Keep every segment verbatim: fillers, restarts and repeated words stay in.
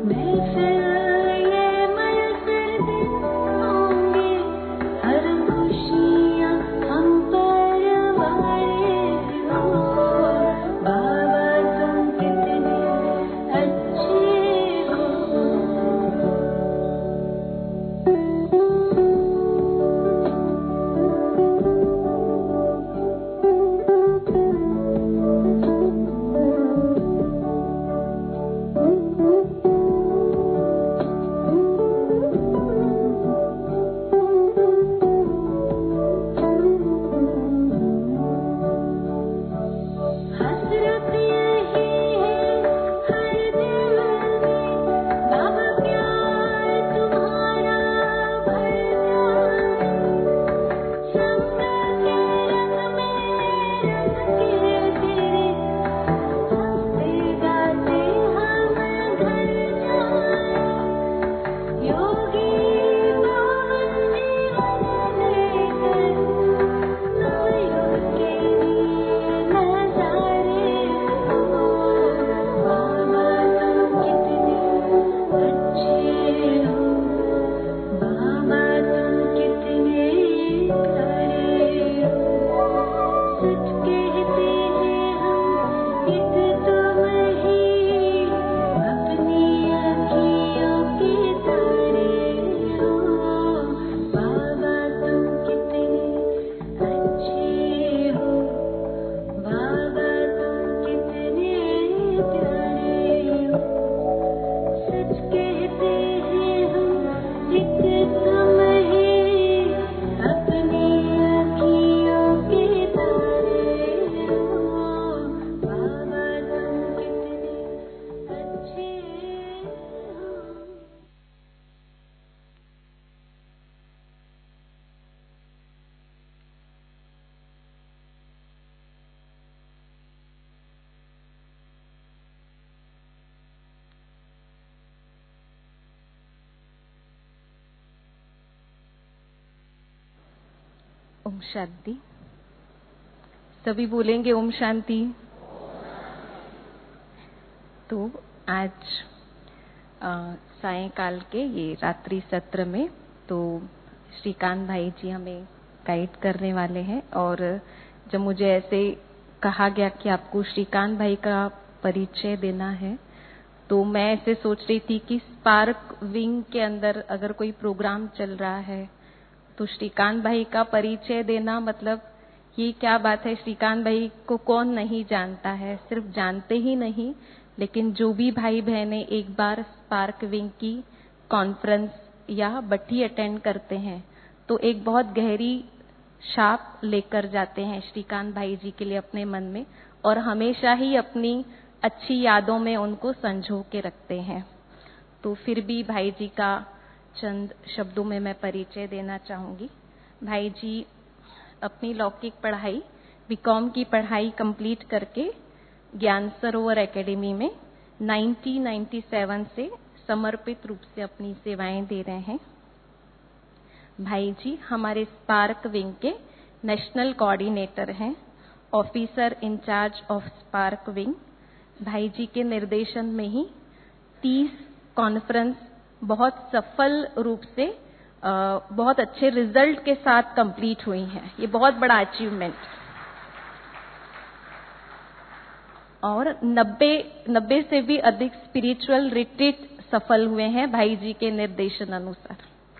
ओम शांति। सभी बोलेंगे ओम शांति। तो आज सायंकाल के ये रात्रि सत्र में तो श्रीकांत भाई जी हमें गाइड करने वाले हैं। और जब मुझे ऐसे कहा गया कि आपको श्रीकांत भाई का परिचय देना है, तो मैं ऐसे सोच रही थी कि स्पार्क विंग के अंदर अगर कोई प्रोग्राम चल रहा है तो श्रीकांत भाई का परिचय देना, मतलब ये क्या बात है। श्रीकांत भाई को कौन नहीं जानता है। सिर्फ जानते ही नहीं, लेकिन जो भी भाई बहनें एक बार स्पार्क विंग की कॉन्फ्रेंस या बट्टी अटेंड करते हैं तो एक बहुत गहरी छाप लेकर जाते हैं श्रीकांत भाई जी के लिए अपने मन में, और हमेशा ही अपनी अच्छी यादों में उनको संजो के रखते हैं। तो फिर भी भाई जी का चंद शब्दों में मैं परिचय देना चाहूंगी। भाई जी अपनी लौकिक पढ़ाई बीकॉम की पढ़ाई कंप्लीट करके ज्ञान सरोवर एकेडमी में उन्नीस सौ सत्तानवे से समर्पित रूप से अपनी सेवाएं दे रहे हैं। भाई जी हमारे स्पार्क विंग के नेशनल कोऑर्डिनेटर हैं, officer incharge of spark wing. भाई जी के निर्देशन में ही तीस कॉन्फ्रेंस बहुत सफल रूप से आ, बहुत अच्छे रिजल्ट के साथ कंप्लीट हुई हैं। ये बहुत बड़ा अचीवमेंट। और नब्बे नब्बे से भी अधिक स्पिरिचुअल रिट्रीट सफल हुए हैं भाई जी के निर्देशन अनुसार।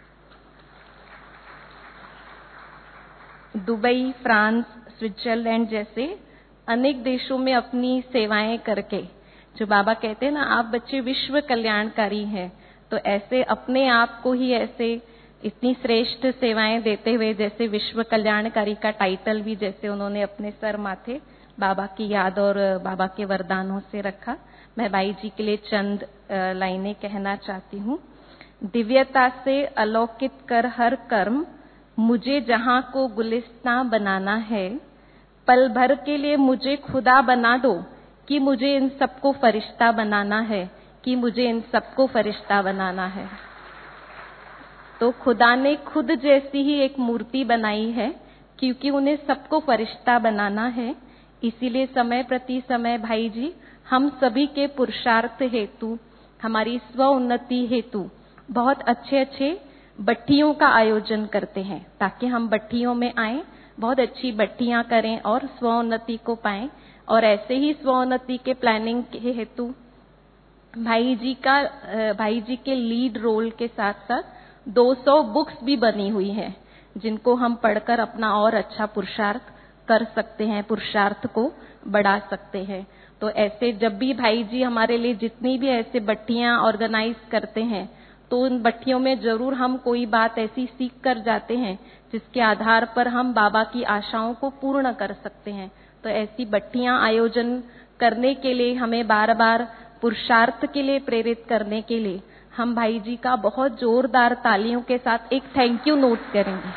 दुबई, फ्रांस, स्विट्जरलैंड जैसे अनेक देशों में अपनी सेवाएं करके, जो बाबा कहते हैं ना, आप बच्चे विश्व कल्याणकारी हैं, तो ऐसे अपने आप को ही ऐसे इतनी श्रेष्ठ सेवाएं देते हुए, जैसे विश्व कल्याणकारी का टाइटल भी जैसे उन्होंने अपने सर माथे बाबा की याद और बाबा के वरदानों से रखा। मैं भाई जी के लिए चंद लाइनें कहना चाहती हूँ। दिव्यता से अलौकित कर हर कर्म, मुझे जहां को गुलिस्तां बनाना है, पल भर के लिए मुझे खुदा बना दो कि मुझे इन सबको फरिश्ता बनाना है, कि मुझे इन सबको फरिश्ता बनाना है। तो खुदा ने खुद जैसी ही एक मूर्ति बनाई है, क्योंकि उन्हें सबको फरिश्ता बनाना है। इसीलिए समय प्रति समय भाई जी हम सभी के पुरुषार्थ हेतु हमारी स्व उन्नति हेतु बहुत अच्छे अच्छे बट्टियों का आयोजन करते हैं, ताकि हम बट्टियों में आए, बहुत अच्छी बट्टियां करें और स्वोन्नति को पाएं। और ऐसे ही स्वोन्नति के प्लानिंग के हेतु भाई जी का भाई जी के लीड रोल के साथ साथ दो सौ बुक्स भी बनी हुई है, जिनको हम पढ़कर अपना और अच्छा पुरुषार्थ कर सकते हैं, पुरुषार्थ को बढ़ा सकते हैं। तो ऐसे जब भी भाई जी हमारे लिए जितनी भी ऐसे बट्टियां ऑर्गेनाइज करते हैं, तो उन बट्टियों में जरूर हम कोई बात ऐसी सीख कर जाते हैं जिसके आधार पर हम बाबा की आशाओं को पूर्ण कर सकते हैं। तो ऐसी बट्टियां आयोजन करने के लिए, हमें बार बार पुरुषार्थ के लिए प्रेरित करने के लिए हम भाई जी का बहुत जोरदार तालियों के साथ एक थैंक यू नोट करेंगे।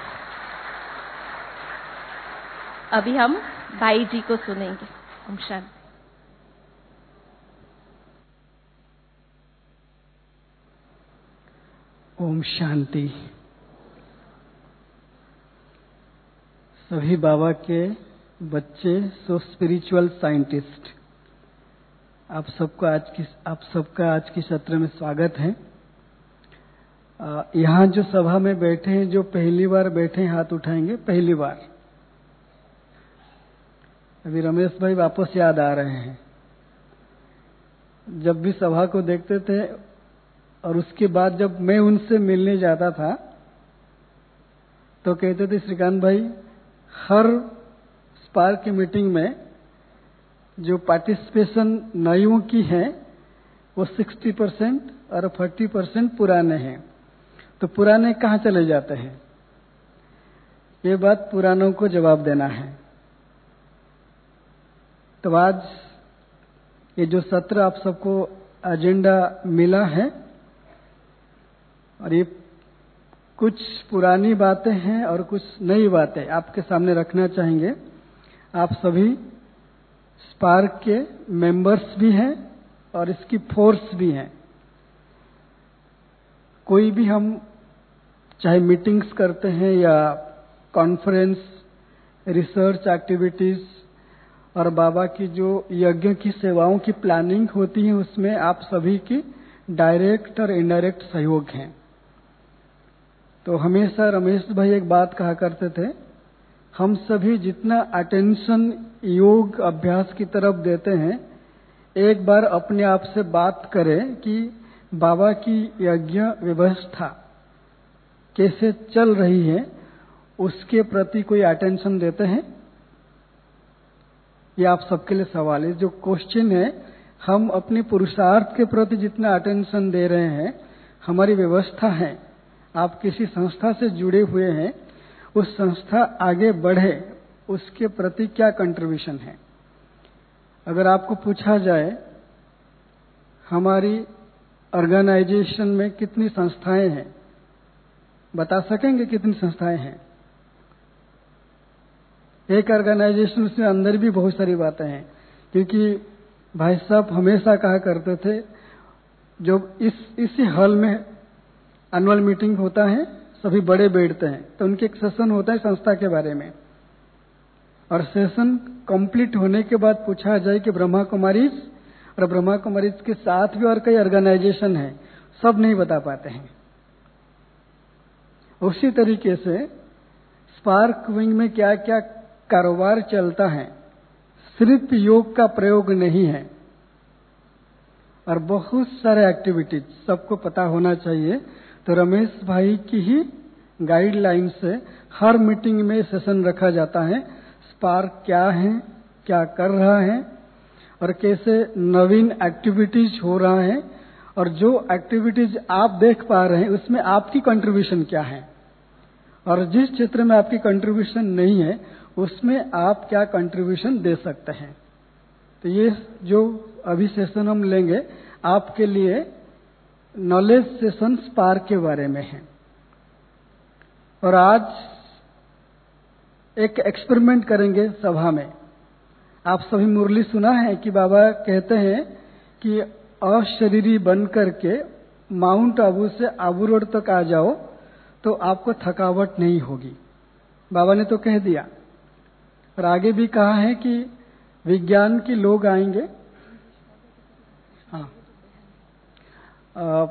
अभी हम भाई जी को सुनेंगे। ओम शांति। ओम शांति। सभी बाबा के बच्चे, सो स्पिरिचुअल साइंटिस्ट, आप सबको आज की आप सबका आज की सत्र में स्वागत है। यहाँ जो सभा में बैठे हैं, जो पहली बार बैठे हैं, हाथ उठाएंगे। पहली बार। अभी रमेश भाई वापस याद आ रहे हैं, जब भी सभा को देखते थे और उसके बाद जब मैं उनसे मिलने जाता था तो कहते थे, श्रीकांत भाई, हर स्पार्क की मीटिंग में जो पार्टिसिपेशन नयों की है वो साठ परसेंट और चालीस परसेंट पुराने हैं। तो पुराने कहाँ चले जाते हैं? ये बात पुरानों को जवाब देना है। तो आज ये जो सत्र आप सबको एजेंडा मिला है, और ये कुछ पुरानी बातें हैं और कुछ नई बातें आपके सामने रखना चाहेंगे। आप सभी स्पार्क के मेंबर्स भी हैं और इसकी फोर्स भी हैं। कोई भी हम चाहे मीटिंग्स करते हैं या कॉन्फ्रेंस, रिसर्च एक्टिविटीज और बाबा की जो यज्ञ की सेवाओं की प्लानिंग होती है, उसमें आप सभी की डायरेक्ट और इनडायरेक्ट सहयोग है। तो हमेशा रमेश भाई एक बात कहा करते थे, हम सभी जितना अटेंशन योग अभ्यास की तरफ देते हैं, एक बार अपने आप से बात करें कि बाबा की यज्ञ व्यवस्था कैसे चल रही है, उसके प्रति कोई अटेंशन देते हैं? ये आप सबके लिए सवाल है। जो क्वेश्चन है, हम अपने पुरुषार्थ के प्रति जितना अटेंशन दे रहे हैं, हमारी व्यवस्था है, आप किसी संस्था से जुड़े हुए हैं, उस संस्था आगे बढ़े उसके प्रति क्या कंट्रीब्यूशन है? अगर आपको पूछा जाए हमारी ऑर्गेनाइजेशन में कितनी संस्थाएं हैं, बता सकेंगे कितनी संस्थाएं हैं? एक ऑर्गेनाइजेशन, उसमें अंदर भी बहुत सारी बातें हैं। क्योंकि भाई साहब हमेशा कहा करते थे, जब इस इसी हॉल में एनुअल मीटिंग होता है, सभी बड़े बैठते हैं, तो उनके एक सेशन होता है संस्था के बारे में, और सेशन कंप्लीट होने के बाद पूछा जाए कि ब्रह्मा कुमारीज और ब्रह्मा कुमारीज के साथ भी और कई ऑर्गेनाइजेशन हैं, सब नहीं बता पाते हैं। उसी तरीके से स्पार्क विंग में क्या क्या कारोबार चलता है, सिर्फ योग का प्रयोग नहीं है, और बहुत सारे एक्टिविटीज सबको पता होना चाहिए। तो रमेश भाई की ही गाइडलाइन से हर मीटिंग में सेशन रखा जाता है, स्पार्क क्या है, क्या कर रहा है और कैसे नवीन एक्टिविटीज हो रहा है, और जो एक्टिविटीज आप देख पा रहे हैं उसमें आपकी कंट्रीब्यूशन क्या है, और जिस क्षेत्र में आपकी कंट्रीब्यूशन नहीं है उसमें आप क्या कंट्रीब्यूशन दे सकते हैं। तो ये जो अभी सेशन हम लेंगे आपके लिए नॉलेज सेशन स्पार्क के बारे में है। और आज एक एक्सपेरिमेंट करेंगे सभा में। आप सभी मुरली सुना है कि बाबा कहते हैं कि अशरीरी बन करके माउंट आबू से आबू रोड तक आ जाओ तो आपको थकावट नहीं होगी। बाबा ने तो कह दिया, और आगे भी कहा है कि विज्ञान के लोग आएंगे। हाँ, आ,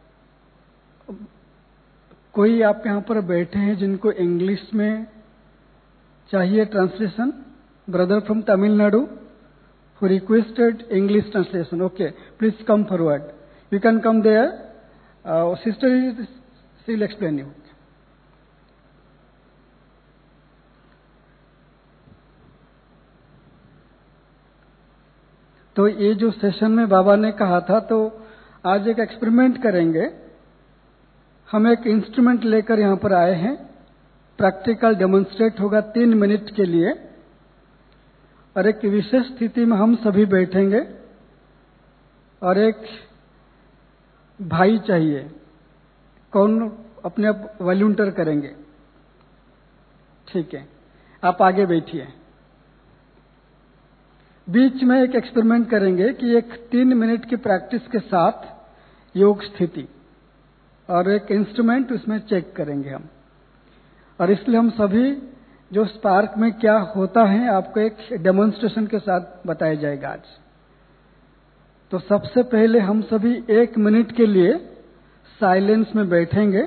कोई आप यहाँ पर बैठे हैं जिनको इंग्लिश में चाहिए translation? Brother from Tamil Nadu who requested English translation. Okay, please come forward. You can come there. Uh, sister, she will explain you. तो ये जो सेशन में बाबा ने कहा था, तो आज एक एक्सपेरिमेंट करेंगे। हम एक इंस्ट्रूमेंट लेकर यहाँ पर आए हैं। प्रैक्टिकल डेमोन्स्ट्रेट होगा तीन मिनट के लिए, और एक विशेष स्थिति में हम सभी बैठेंगे, और एक भाई चाहिए। कौन अपने आप वॉलंटियर करेंगे? ठीक है, आप आगे बैठिए। बीच में एक एक्सपेरिमेंट करेंगे कि एक तीन मिनट की प्रैक्टिस के साथ योग स्थिति और एक इंस्ट्रूमेंट उसमें चेक करेंगे हम। और इसलिए हम सभी जो स्पार्क में क्या होता है आपको एक डेमोन्स्ट्रेशन के साथ बताया जाएगा आज। तो सबसे पहले हम सभी एक मिनट के लिए साइलेंस में बैठेंगे,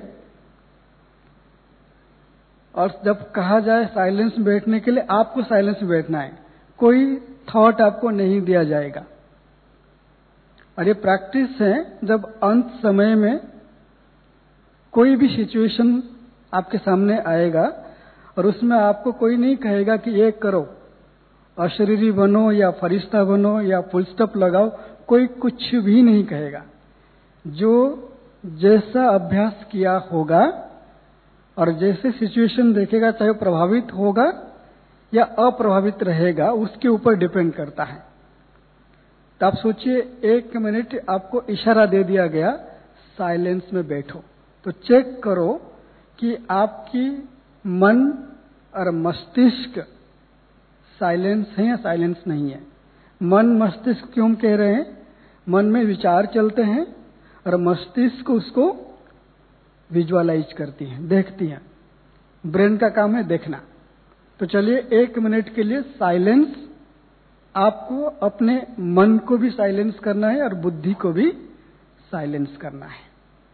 और जब कहा जाए साइलेंस में बैठने के लिए, आपको साइलेंस में बैठना है, कोई थॉट आपको नहीं दिया जाएगा। और ये प्रैक्टिस है, जब अंत समय में कोई भी सिचुएशन आपके सामने आएगा और उसमें आपको कोई नहीं कहेगा कि ये करो, अशरीरी बनो या फरिश्ता बनो या फुल स्टॉप लगाओ, कोई कुछ भी नहीं कहेगा। जो जैसा अभ्यास किया होगा और जैसे सिचुएशन देखेगा, चाहे प्रभावित होगा या अप्रभावित रहेगा, उसके ऊपर डिपेंड करता है। तो आप सोचिए, एक मिनट आपको इशारा दे दिया गया साइलेंस में बैठो, तो चेक करो कि आपकी मन और मस्तिष्क साइलेंस है या साइलेंस नहीं है। मन मस्तिष्क क्यों कह रहे हैं? मन में विचार चलते हैं और मस्तिष्क उसको विजुअलाइज करती है, देखती है। ब्रेन का काम है देखना। तो चलिए एक मिनट के लिए साइलेंस, आपको अपने मन को भी साइलेंस करना है और बुद्धि को भी साइलेंस करना है।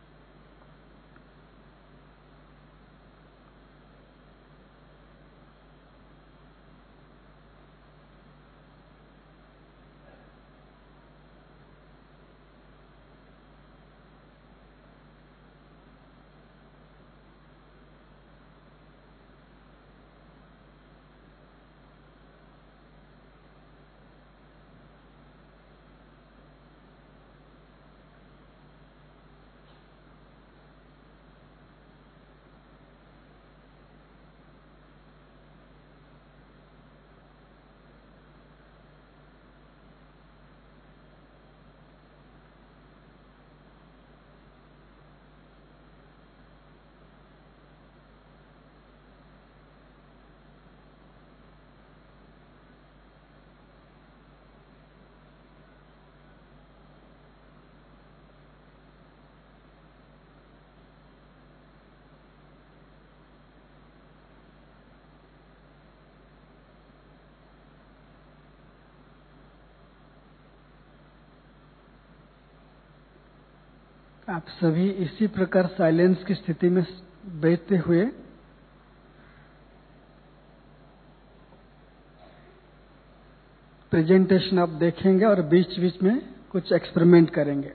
आप सभी इसी प्रकार साइलेंस की स्थिति में बैठते हुए प्रेजेंटेशन आप देखेंगे और बीच बीच में कुछ एक्सपेरिमेंट करेंगे।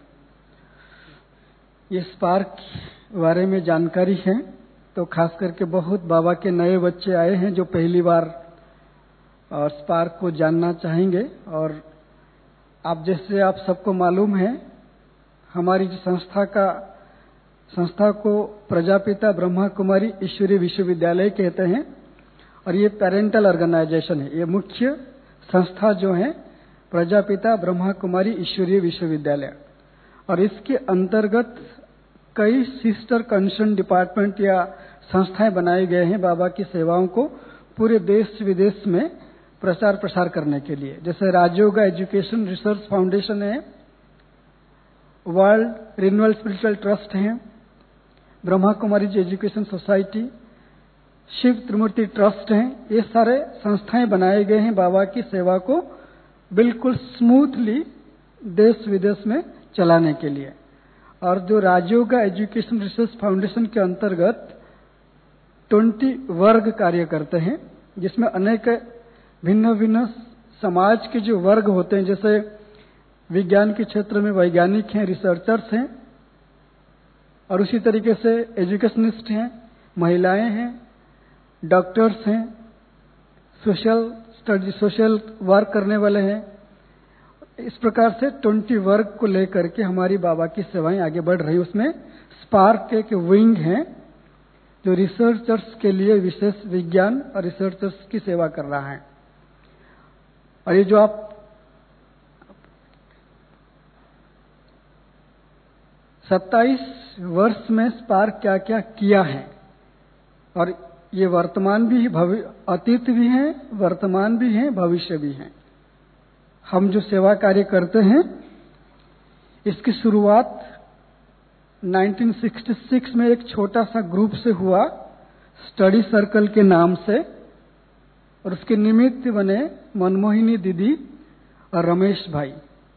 ये स्पार्क बारे में जानकारी है, तो खास करके बहुत बाबा के नए बच्चे आए हैं जो पहली बार और स्पार्क को जानना चाहेंगे। और आप जैसे आप सबको मालूम है, हमारी जो संस्था का संस्था को प्रजापिता ब्रह्मा कुमारी ईश्वरीय विश्वविद्यालय कहते हैं, और ये पेरेंटल ऑर्गेनाइजेशन है। ये मुख्य संस्था जो है प्रजापिता ब्रह्मा कुमारी ईश्वरीय विश्वविद्यालय, और इसके अंतर्गत कई सिस्टर कंसर्न डिपार्टमेंट या संस्थाएं बनाए गए हैं बाबा की सेवाओं को पूरे देश विदेश में प्रचार प्रसार करने के लिए। जैसे राजयोगा एजुकेशन रिसर्च फाउंडेशन है, वर्ल्ड रिन्यूअल स्पिरिचुअल ट्रस्ट है, Brahma Kumari ji education society, Shiv Trimurti trust हैं। ये सारे संस्थाएं बनाए गए हैं बाबा की सेवा को बिल्कुल स्मूथली देश विदेश में चलाने के लिए। और जो राजयोगा एजुकेशन रिसर्च फाउंडेशन के अंतर्गत ट्वेंटी वर्ग कार्य करते हैं, जिसमें अनेक भिन्न भिन्न समाज के जो वर्ग होते हैं, जैसे विज्ञान के क्षेत्र में वैज्ञानिक हैं, रिसर्चर्स हैं, और उसी तरीके से एजुकेशनिस्ट हैं, महिलाएं हैं, डॉक्टर्स हैं, सोशल स्टडी सोशल वर्क करने वाले हैं। इस प्रकार से ट्वेंटी वर्ग को लेकर के हमारी बाबा की सेवाएं आगे बढ़ रही। उसमें स्पार्क के, के विंग हैं जो रिसर्चर्स के लिए विशेष विज्ञान और रिसर्चर्स की सेवा कर रहा है। और ये जो आप सत्ताईस वर्ष में स्पार्क क्या क्या किया है, और ये वर्तमान भी भविष्य, अतीत भी है, वर्तमान भी है, भविष्य भी है। हम जो सेवा कार्य करते हैं, इसकी शुरुआत उन्नीस सौ छियासठ में एक छोटा सा ग्रुप से हुआ, स्टडी सर्कल के नाम से, और उसके निमित्त बने मनमोहिनी दीदी और रमेश भाई।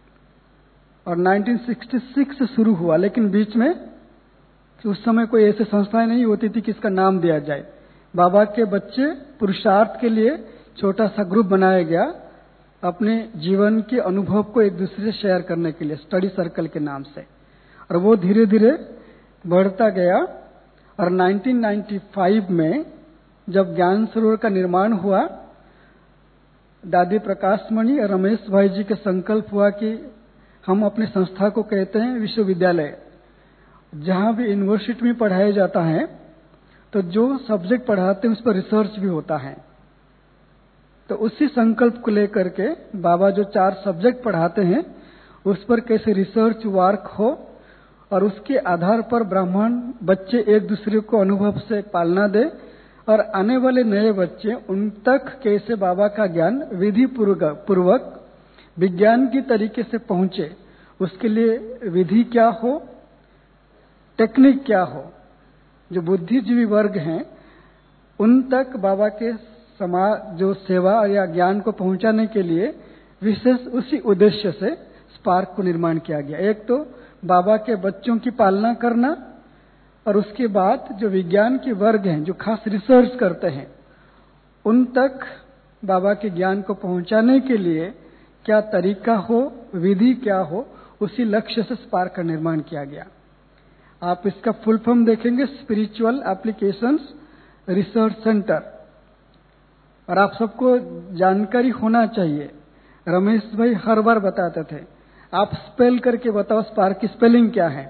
और उन्नीस सौ छियासठ से शुरू हुआ, लेकिन बीच में उस समय कोई ऐसी संस्थाएं नहीं होती थी कि इसका नाम दिया जाए। बाबा के बच्चे पुरुषार्थ के लिए छोटा सा ग्रुप बनाया गया, अपने जीवन के अनुभव को एक दूसरे से शेयर करने के लिए, स्टडी सर्कल के नाम से। और वो धीरे धीरे बढ़ता गया। और उन्नीस सौ पचानवे में जब ज्ञान सरोवर का निर्माण हुआ, दादी प्रकाशमणि और रमेश भाई जी के संकल्प हुआ कि हम अपनी संस्था को कहते हैं विश्वविद्यालय। जहां भी यूनिवर्सिटी में पढ़ाया जाता है, तो जो सब्जेक्ट पढ़ाते हैं उस पर रिसर्च भी होता है। तो उसी संकल्प को लेकर के बाबा जो चार सब्जेक्ट पढ़ाते हैं, उस पर कैसे रिसर्च वर्क हो, और उसके आधार पर ब्राह्मण बच्चे एक दूसरे को अनुभव से पालना दे, और आने वाले नए बच्चे उन तक कैसे बाबा का ज्ञान विधि पूर्वक विज्ञान की तरीके से पहुंचे, उसके लिए विधि क्या हो, टेक्निक क्या हो। जो बुद्धिजीवी वर्ग हैं, उन तक बाबा के समाज जो सेवा या ज्ञान को पहुंचाने के लिए विशेष उसी उद्देश्य से स्पार्क को निर्माण किया गया। एक तो बाबा के बच्चों की पालना करना, और उसके बाद जो विज्ञान के वर्ग हैं, जो खास रिसर्च करते हैं, उन तक बाबा के ज्ञान को पहुंचाने के लिए क्या तरीका हो, विधि क्या हो, उसी लक्ष्य से स्पार्क का निर्माण किया गया। आप इसका फुल फॉर्म देखेंगे, स्पिरिचुअल एप्लीकेशंस रिसर्च सेंटर। और आप सबको जानकारी होना चाहिए, रमेश भाई हर बार बताते थे, आप स्पेल करके बताओ स्पार्क की स्पेलिंग क्या है।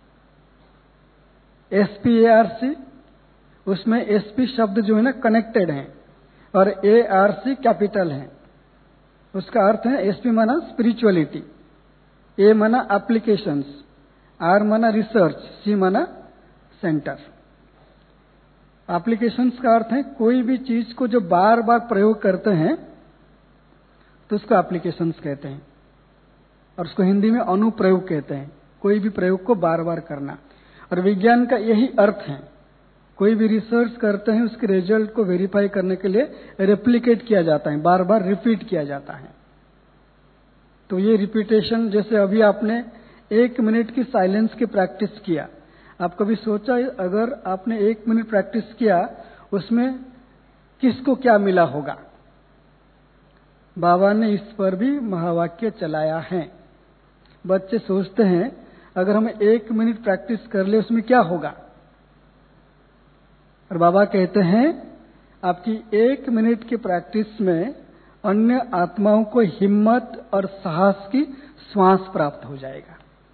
S P A R C, उसमें एस पी शब्द जो है ना कनेक्टेड है, और ए आर सी कैपिटल है। उसका अर्थ है, एस पी माना स्पिरिचुअलिटी, ए माना एप्लीकेशंस, आर माना रिसर्च, सी माना सेंटर। एप्लीकेशंस का अर्थ है कोई भी चीज को जो बार बार प्रयोग करते हैं तो उसको एप्लीकेशंस कहते हैं, और उसको हिंदी में अनुप्रयोग कहते हैं, कोई भी प्रयोग को बार बार करना। और विज्ञान का यही अर्थ है, कोई भी रिसर्च करते हैं उसके रिजल्ट को वेरीफाई करने के लिए रेप्लिकेट किया जाता है, बार बार रिपीट किया जाता है। तो ये रिपीटेशन, जैसे अभी आपने एक मिनट की साइलेंस की प्रैक्टिस किया, आप कभी सोचा अगर आपने एक मिनट प्रैक्टिस किया उसमें किसको क्या मिला होगा? बाबा ने इस पर भी महावाक्य चलाया है। बच्चे सोचते हैं अगर हम एक मिनट प्रैक्टिस कर ले उसमें क्या होगा, और बाबा कहते हैं आपकी एक मिनट की प्रैक्टिस में अन्य आत्माओं को हिम्मत और साहस की श्वास प्राप्त हो जाएगा।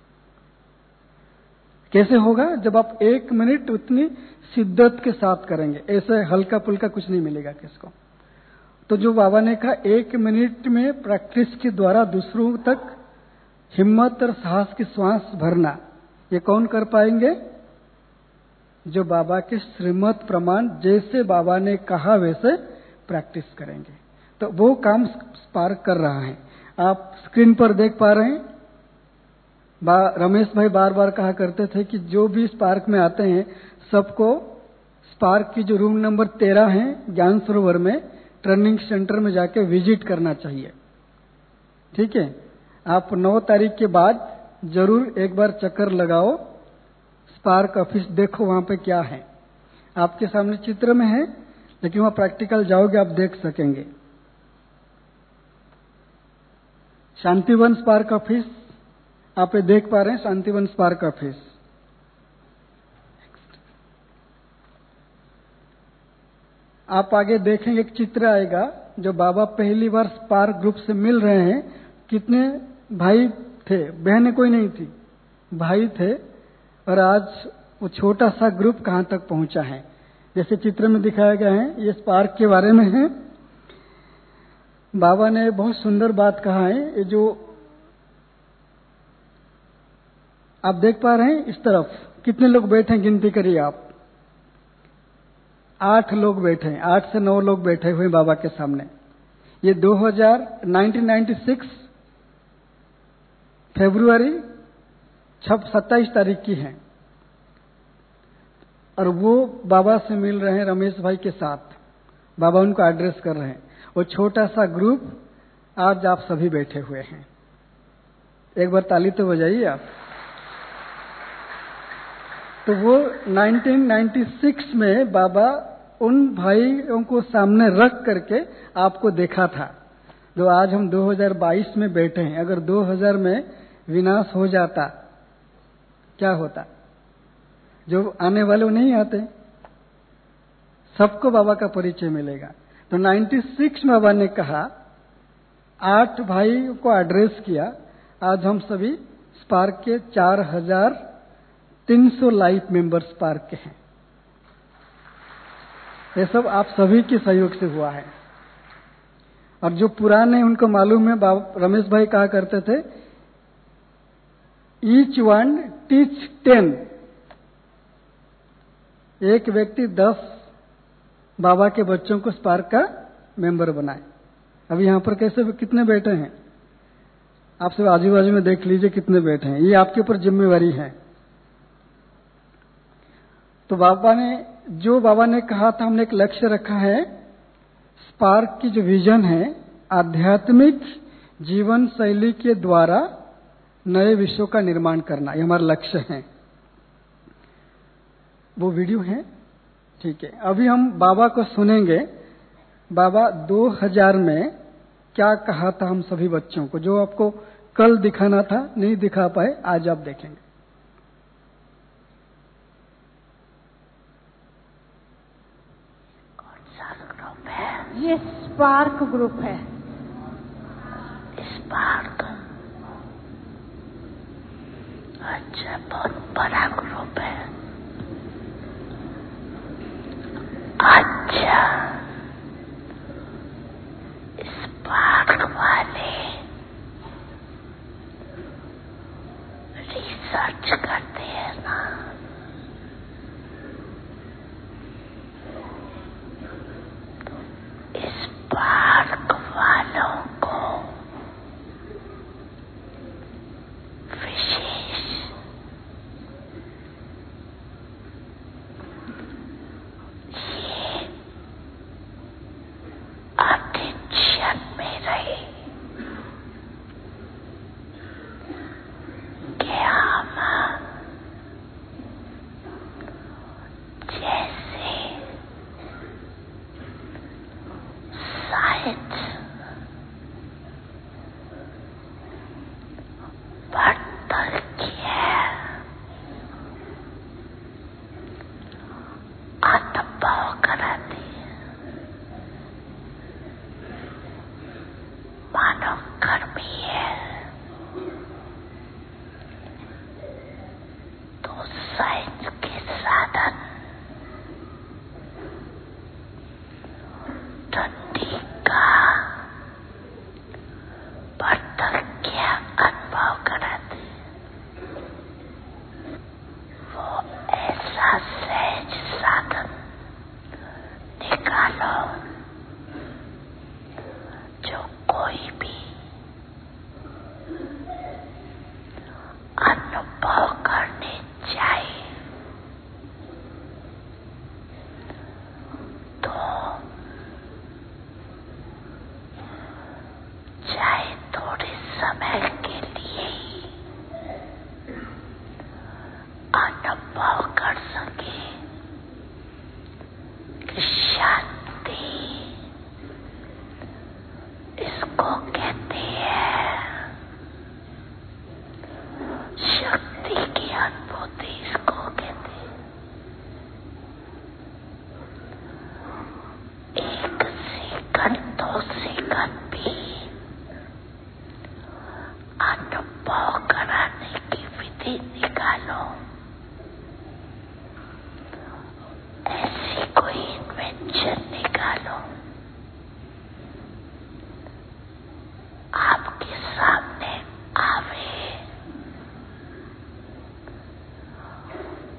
कैसे होगा? जब आप एक मिनट उतनी शिद्दत के साथ करेंगे, ऐसे हल्का पुल्का कुछ नहीं मिलेगा किसको। तो जो बाबा ने कहा एक मिनट में प्रैक्टिस के द्वारा दूसरों तक हिम्मत और साहस की श्वास भरना, ये कौन कर पाएंगे? जो बाबा के श्रीमत प्रमाण जैसे बाबा ने कहा वैसे प्रैक्टिस करेंगे। तो वो काम स्पार्क कर रहा है, आप स्क्रीन पर देख पा रहे हैं। रमेश भाई बार बार कहा करते थे कि जो भी स्पार्क में आते हैं सबको स्पार्क की जो रूम नंबर तेरह है ज्ञान सरोवर में ट्रेनिंग सेंटर में जाके विजिट करना चाहिए। ठीक है, आप नौ तारीख के बाद जरूर एक बार चक्कर लगाओ, स्पार्क ऑफिस देखो वहां पे क्या है। आपके सामने चित्र में है, लेकिन वहां प्रैक्टिकल जाओगे आप देख सकेंगे। शांतिवन स्पार्क ऑफिस आप ये देख पा रहे हैं, शांतिवन स्पार्क ऑफिस। आप आगे देखेंगे एक चित्र आएगा, जो बाबा पहली बार स्पार्क ग्रुप से मिल रहे हैं। कितने भाई थे, बहनें कोई नहीं थी, भाई थे, और आज वो छोटा सा ग्रुप कहां तक पहुंचा है। जैसे चित्र में दिखाया गया है, ये स्पार्क के बारे में है। बाबा ने बहुत सुंदर बात कहा है। ये जो आप देख पा रहे हैं, इस तरफ कितने लोग बैठे हैं, गिनती करिए आप। आठ लोग बैठे हैं, आठ से नौ लोग बैठे हुए बाबा के सामने। ये दो हज़ार नाइनटीन नाइंटी सिक्स फरवरी सत्ताईस तारीख की है, और वो बाबा से मिल रहे हैं रमेश भाई के साथ। बाबा उनको एड्रेस कर रहे हैं। वो छोटा सा ग्रुप आज आप सभी बैठे हुए हैं। एक बार ताली तो बजाइए आप। तो वो नाइनटीन नाइंटी सिक्स में बाबा उन भाइयों को सामने रख करके आपको देखा था, जो आज हम दो हज़ार बाईस में बैठे हैं। अगर दो हज़ार में विनाश हो जाता, क्या होता? जो आने वाले वो नहीं आते, सबको बाबा का परिचय मिलेगा। तो छियानवे में बाबा ने कहा, आठ भाई को एड्रेस किया। आज हम सभी स्पार्क के चार हजार तीन सौ लाइफ मेंबर्स स्पार्क के हैं। ये सब आप सभी के सहयोग से हुआ है। और जो पुराने उनको मालूम है, बाबा रमेश भाई कहा करते थे, ईच वन टीच टेन। एक व्यक्ति दस बाबा के बच्चों को स्पार्क का मेंबर बनाए। अभी यहां पर कैसे कितने बैठे हैं? आप सब आजू बाजू में देख लीजिए कितने बैठे हैं। ये आपके ऊपर जिम्मेवारी है। तो बाबा ने जो बाबा ने कहा था, हमने एक लक्ष्य रखा है। स्पार्क की जो विजन है, आध्यात्मिक जीवन शैली के द्वारा नए विश्व का निर्माण करना, ये हमारा लक्ष्य है। वो वीडियो है, ठीक है। अभी हम बाबा को सुनेंगे। बाबा दो हज़ार में क्या कहा था हम सभी बच्चों को, जो आपको कल दिखाना था, नहीं दिखा पाए, आज आप देखेंगे। ये स्पार्क ग्रुप है। स्पार्क, अच्छा, बहुत बड़ा ग्रुप है। अच्छा, स्पार्क वाले रिसर्च करते हैं ना। स्पार्क वालों को विशेष ये अटेंशन में रहे कि हम जैसे साइंस बढ़तर की है, अनुभव कराती मानव कर्मी है, तो साइंस के साधन ठंडी का बढ़तर क्या अनुभव कराते, वो ऐसा सहज साधन निकालो जो कोई भी अनुभव करने जाए तो चाहे थोड़े समय के लिए ही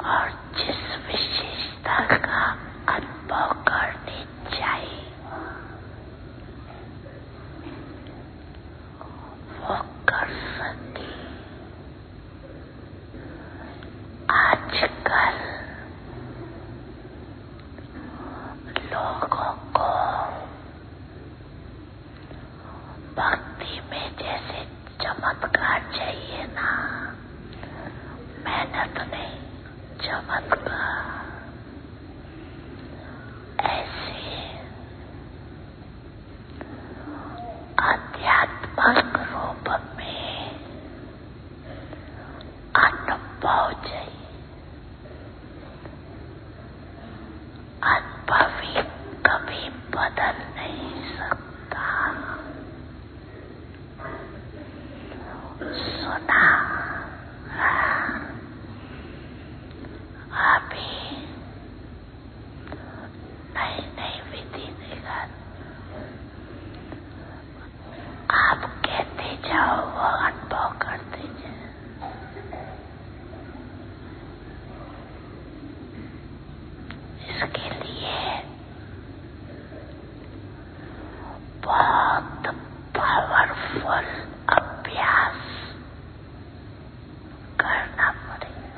और जिस विशेषता का अनुभव करनी चाहिए वो कर सके। आजकल लोगों को भक्ति में जैसे चमत्कार चाहिए ना, मेहनत नहीं चमत्कार, ऐसे आध्यात्मिक रूप में अनुभव चाहिए। अनुभवी कभी बदल नहीं सकता। सुना अभी नई नई विधि निकाल, आप कहते जाओ वो अनुभव करते जाओ। इसके लिए बहुत पावरफुल अभ्यास करना पड़ेगा।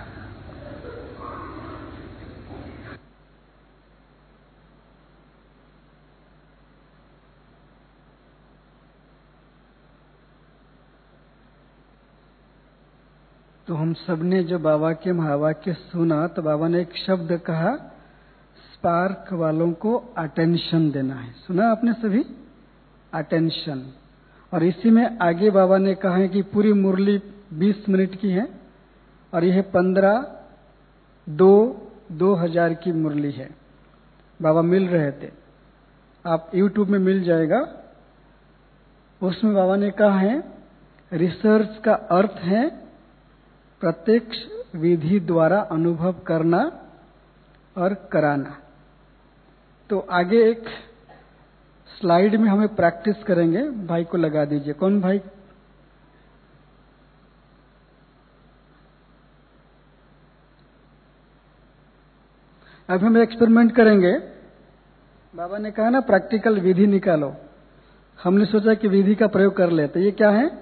तो हम सबने जो बाबा के महावाक्य सुना तो बाबा ने एक शब्द कहा, स्पार्क वालों को अटेंशन देना है। सुना आपने सभी? अटेंशन। और इसी में आगे बाबा ने कहा है कि पूरी मुरली बीस मिनट की है और यह पंद्रह दो दो हजार की मुरली है। बाबा मिल रहे थे, आप यूट्यूब में मिल जाएगा। उसमें बाबा ने कहा है रिसर्च का अर्थ है प्रत्यक्ष विधि द्वारा अनुभव करना और कराना। तो आगे एक स्लाइड में हमें प्रैक्टिस करेंगे। भाई को लगा दीजिए। कौन भाई? अब हम एक्सपेरिमेंट करेंगे। बाबा ने कहा ना प्रैक्टिकल विधि निकालो, हमने सोचा कि विधि का प्रयोग कर लेते। ये क्या है?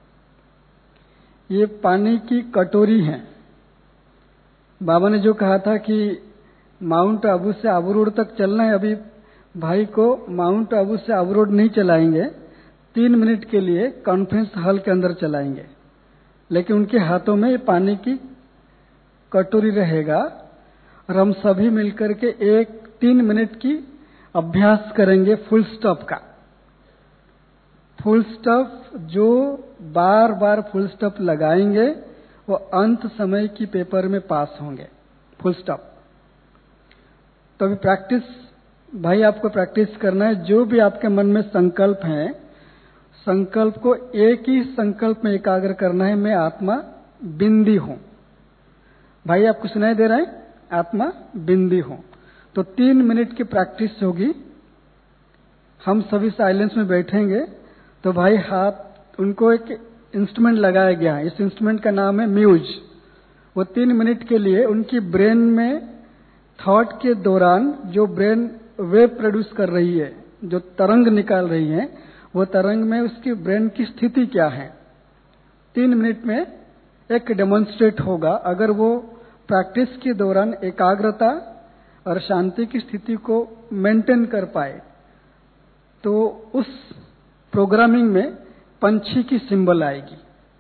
ये पानी की कटोरी है। बाबा ने जो कहा था कि माउंट आबू से आबू रोड तक चलना है, अभी भाई को माउंट आबू से आबू रोड नहीं चलाएंगे, तीन मिनट के लिए कॉन्फ्रेंस हॉल के अंदर चलाएंगे, लेकिन उनके हाथों में पानी की कटोरी रहेगा और हम सभी मिलकर के एक तीन मिनट की अभ्यास करेंगे फुल स्टॉप का। फुल स्टॉप जो बार बार फुल स्टॉप लगाएंगे वो अंत समय की पेपर में पास होंगे। Full stop. तो अभी प्रैक्टिस, भाई आपको प्रैक्टिस करना है। जो भी आपके मन में संकल्प है, संकल्प को एक ही संकल्प में एकाग्र करना है, मैं आत्मा बिंदी हूं। भाई आपको सुनाई दे रहा है? आत्मा बिंदी हूं। तो तीन मिनट की प्रैक्टिस होगी। हम सभी साइलेंस में बैठेंगे। तो भाई हाथ, उनको एक इंस्ट्रूमेंट लगाया गया है, इस इंस्ट्रूमेंट का नाम है म्यूज। वो तीन मिनट के लिए उनकी ब्रेन में थॉट के दौरान जो ब्रेन वेव प्रोड्यूस कर रही है, जो तरंग निकाल रही है, वो तरंग में उसकी ब्रेन की स्थिति क्या है, तीन मिनट में एक डेमोन्स्ट्रेट होगा। अगर वो प्रैक्टिस के दौरान एकाग्रता और शांति की स्थिति को मेंटेन कर पाए तो उस प्रोग्रामिंग में पंछी की सिंबल आएगी।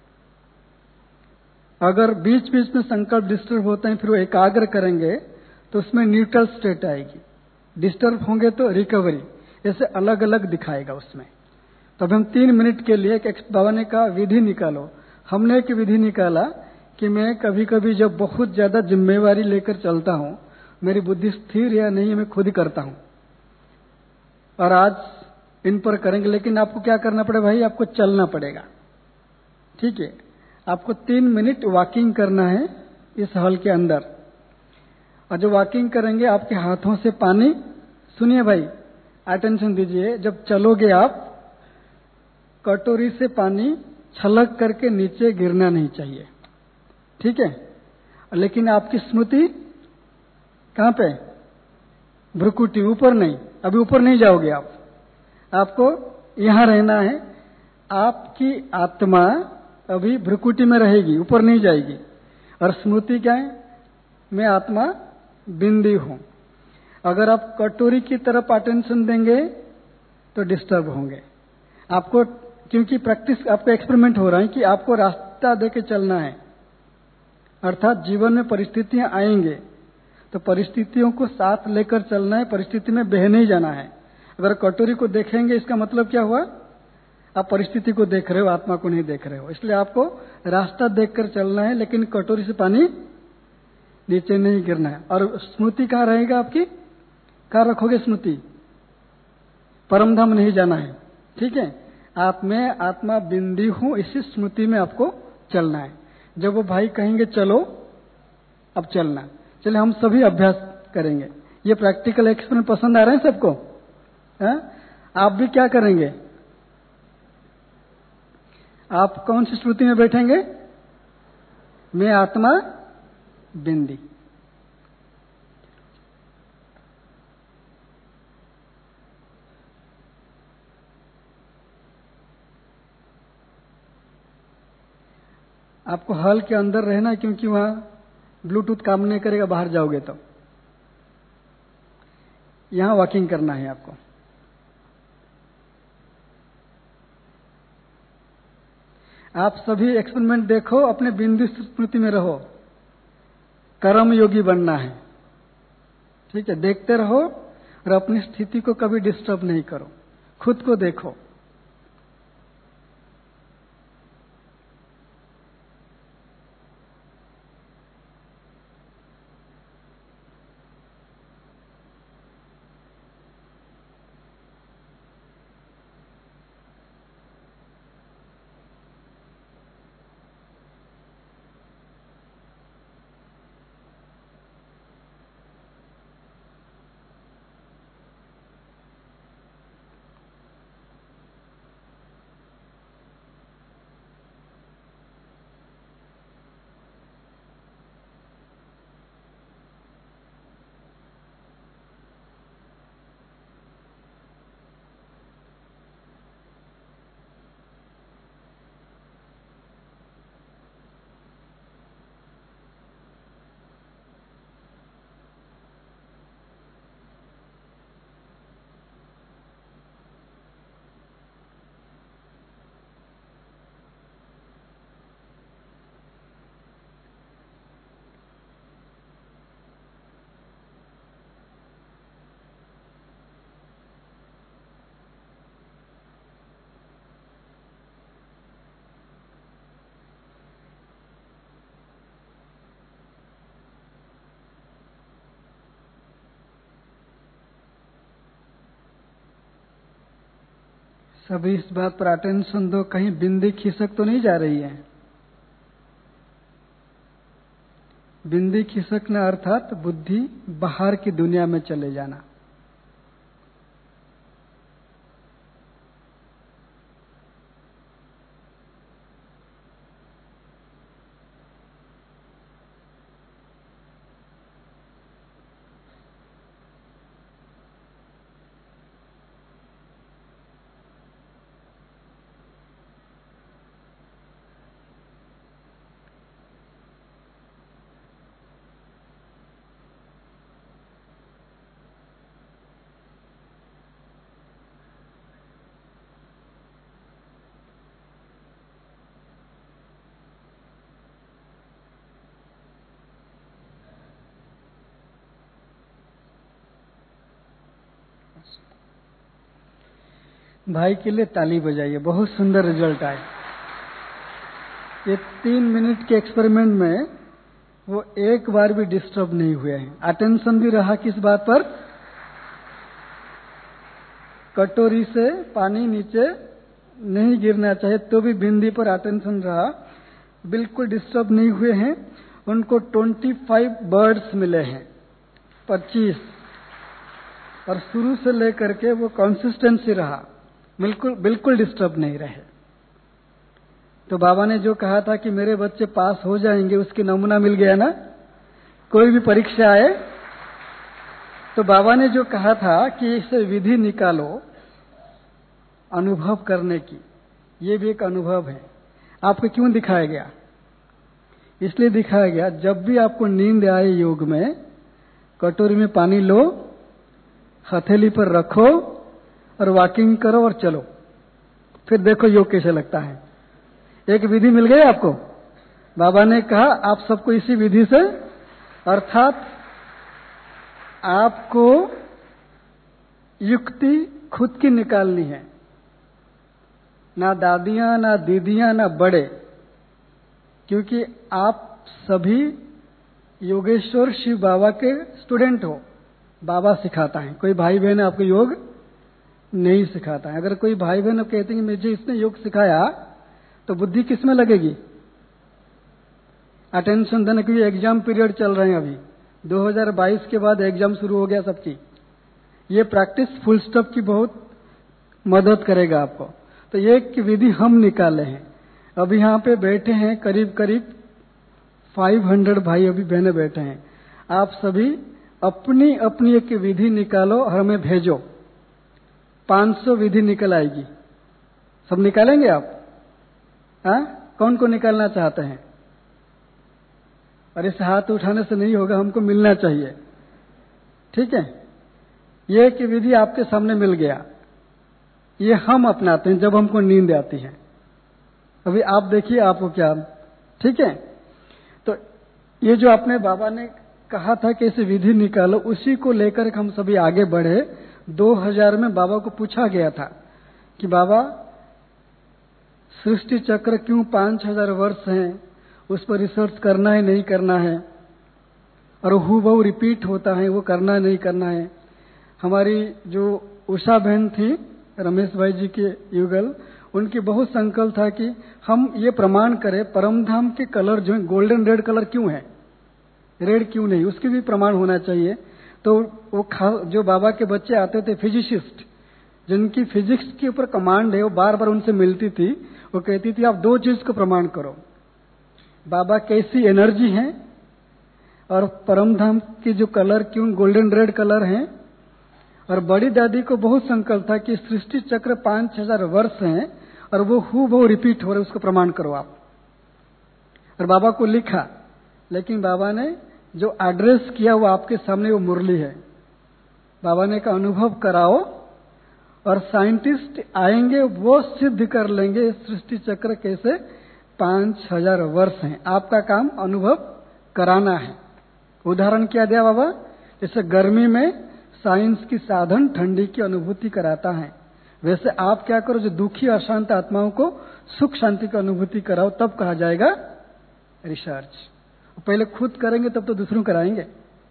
अगर बीच बीच में संकल्प डिस्टर्ब होते हैं, फिर वो एकाग्र करेंगे तो उसमें न्यूट्रल स्टेट आएगी। डिस्टर्ब होंगे तो रिकवरी, ऐसे अलग अलग दिखाएगा उसमें। तब हम तीन मिनट के लिए एक बाबा ने कहा विधि निकालो। हमने एक विधि निकाला कि मैं कभी कभी जब बहुत ज्यादा जिम्मेवारी लेकर चलता हूं, मेरी बुद्धि स्थिर या नहीं मैं खुद ही करता हूं, और आज इन पर करेंगे। लेकिन आपको क्या करना पड़ेगा भाई? आपको चलना पड़ेगा। ठीक है? आपको तीन मिनट वॉकिंग करना है इस हॉल के अंदर। और जो वॉकिंग करेंगे आपके हाथों से पानी, सुनिए भाई अटेंशन दीजिए, जब चलोगे आप कटोरी से पानी छलक करके नीचे गिरना नहीं चाहिए। ठीक है? लेकिन आपकी स्मृति कहां पे? भ्रुकुटी, ऊपर नहीं। अभी ऊपर नहीं जाओगे आप, आपको यहां रहना है। आपकी आत्मा अभी भ्रुकुटी में रहेगी, ऊपर नहीं जाएगी। और स्मृति क्या है? मैं आत्मा बिंदी हूं। अगर आप कटोरी की तरफ अटेंशन देंगे तो डिस्टर्ब होंगे आपको, क्योंकि प्रैक्टिस, आपका एक्सपेरिमेंट हो रहा है कि आपको रास्ता देके चलना है। अर्थात जीवन में परिस्थितियां आएंगे तो परिस्थितियों को साथ लेकर चलना है, परिस्थिति में बह नहीं जाना है। अगर कटोरी को देखेंगे इसका मतलब क्या हुआ? आप परिस्थिति को देख रहे हो, आत्मा को नहीं देख रहे हो। इसलिए आपको रास्ता देखकर चलना है, लेकिन कटोरी से पानी नीचे नहीं गिरना है। और स्मृति कहाँ रहेगा आपकी? कहाँ रखोगे स्मृति? परमधाम नहीं जाना है, ठीक है। आप में आत्मा बिंदी हूं, इसी स्मृति में आपको चलना है। जब वो भाई कहेंगे चलो, अब चलना। चलिए हम सभी अभ्यास करेंगे। ये प्रैक्टिकल एक्सपीरियंस पसंद आ रहे हैं सबको? है? आप भी क्या करेंगे? आप कौन सी स्मृति में बैठेंगे? मैं आत्मा बिंदी। आपको हॉल के अंदर रहना है, क्योंकि वहां ब्लूटूथ काम नहीं करेगा, बाहर जाओगे तो। यहां वॉकिंग करना है आपको। आप सभी एक्सपेरिमेंट देखो, अपने बिंदु स्मृति में रहो। कर्म योगी बनना है, ठीक है। देखते रहो और अपनी स्थिति को कभी डिस्टर्ब नहीं करो, खुद को देखो। सभी इस बात पर अटेंशन दो, कहीं बिंदी खिसक तो नहीं जा रही है। बिंदी खिसकना अर्थात बुद्धि बाहर की दुनिया में चले जाना। भाई के लिए ताली बजाइए, बहुत सुंदर रिजल्ट आए। ये तीन मिनट के एक्सपेरिमेंट में वो एक बार भी डिस्टर्ब नहीं हुए हैं। अटेंशन भी रहा किस बात पर? कटोरी से पानी नीचे नहीं गिरना चाहिए, तो भी बिंदी पर अटेंशन रहा, बिल्कुल डिस्टर्ब नहीं हुए हैं। उनको पच्चीस बर्ड्स मिले हैं, पच्चीस, और शुरू से लेकर के वो कंसिस्टेंसी रहा, बिल्कुल बिल्कुल डिस्टर्ब नहीं रहे। तो बाबा ने जो कहा था कि मेरे बच्चे पास हो जाएंगे, उसकी नमूना मिल गया ना। कोई भी परीक्षा आए तो बाबा ने जो कहा था कि इसे विधि निकालो अनुभव करने की, ये भी एक अनुभव है। आपको क्यों दिखाया गया? इसलिए दिखाया गया, जब भी आपको नींद आए योग में, कटोरी में पानी लो, हथेली पर रखो और वॉकिंग करो और चलो, फिर देखो योग कैसे लगता है। एक विधि मिल गई आपको। बाबा ने कहा आप सबको इसी विधि से, अर्थात आपको युक्ति खुद की निकालनी है, ना दादियां ना दीदियां ना बड़े, क्योंकि आप सभी योगेश्वर शिव बाबा के स्टूडेंट हो। बाबा सिखाता है, कोई भाई बहन आपको योग नहीं सिखाता है। अगर कोई भाई बहन कहते हैं कि मुझे इसने योग सिखाया, तो बुद्धि किस में लगेगी? अटेंशन देने के लिए एग्जाम पीरियड चल रहे हैं अभी, दो हज़ार बाईस के बाद एग्जाम शुरू हो गया सबकी। ये प्रैक्टिस फुल स्टॉप की बहुत मदद करेगा आपको। तो ये एक विधि हम निकाले हैं। अभी यहाँ पे बैठे हैं करीब करीब पाँच सौ भाई अभी बहने बैठे हैं। आप सभी अपनी अपनी एक विधि निकालो और हमें भेजो। पाँच सौ विधि निकल आएगी। सब निकालेंगे आप? हाँ, कौन को निकालना चाहते हैं? और इस हाथ उठाने से नहीं होगा, हमको मिलना चाहिए। ठीक है, ये कि विधि आपके सामने मिल गया, ये हम अपनाते हैं जब हमको नींद आती है। अभी आप देखिए आपको क्या। ठीक है, तो ये जो आपने बाबा ने कहा था कि इसे विधि निकालो, उसी को लेकर हम सभी आगे बढ़े। दो हज़ार में बाबा को पूछा गया था कि बाबा सृष्टि चक्र क्यों पांच हजार वर्ष हैं, उस पर रिसर्च करना है नहीं करना है, और हूबहू रिपीट होता है, वो करना है नहीं करना है। हमारी जो उषा बहन थी, रमेश भाई जी के युगल, उनकी बहुत संकल्प था कि हम ये प्रमाण करें परमधाम के कलर जो है गोल्डन रेड कलर क्यों है, रेड क्यों नहीं, उसकी भी प्रमाण होना चाहिए। तो वो जो बाबा के बच्चे आते थे फिजिसिस्ट, जिनकी फिजिक्स के ऊपर कमांड है, वो बार बार उनसे मिलती थी। वो कहती थी आप दो चीज को प्रमाण करो, बाबा कैसी एनर्जी है और परमधाम की जो कलर क्यों गोल्डन रेड कलर है। और बड़ी दादी को बहुत संकल्प था कि सृष्टि चक्र पांच हजार वर्ष हैं और वो हूबहू रिपीट हो रहे, उसको प्रमाण करो आप। और बाबा को लिखा, लेकिन बाबा ने जो एड्रेस किया वो आपके सामने वो मुरली है। बाबा ने का अनुभव कराओ और साइंटिस्ट आएंगे, वो सिद्ध कर लेंगे सृष्टि चक्र कैसे पांच हजार वर्ष हैं। आपका काम अनुभव कराना है। उदाहरण क्या दिया बाबा? जैसे गर्मी में साइंस की साधन ठंडी की अनुभूति कराता है, वैसे आप क्या करो, जो दुखी अशांत आत्माओं को सुख शांति की अनुभूति कराओ, तब कहा जाएगा रिसर्च। पहले खुद करेंगे तब तो दूसरों कराएंगे।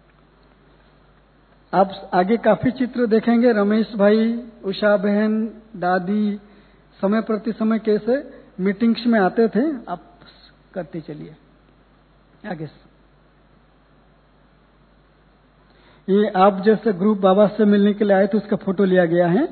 आप आगे काफी चित्र देखेंगे, रमेश भाई, उषा बहन, दादी समय प्रति समय कैसे मीटिंग्स में आते थे। आप करते चलिए आगे। ये आप जैसे ग्रुप बाबा से मिलने के लिए आए थे, उसका फोटो लिया गया है।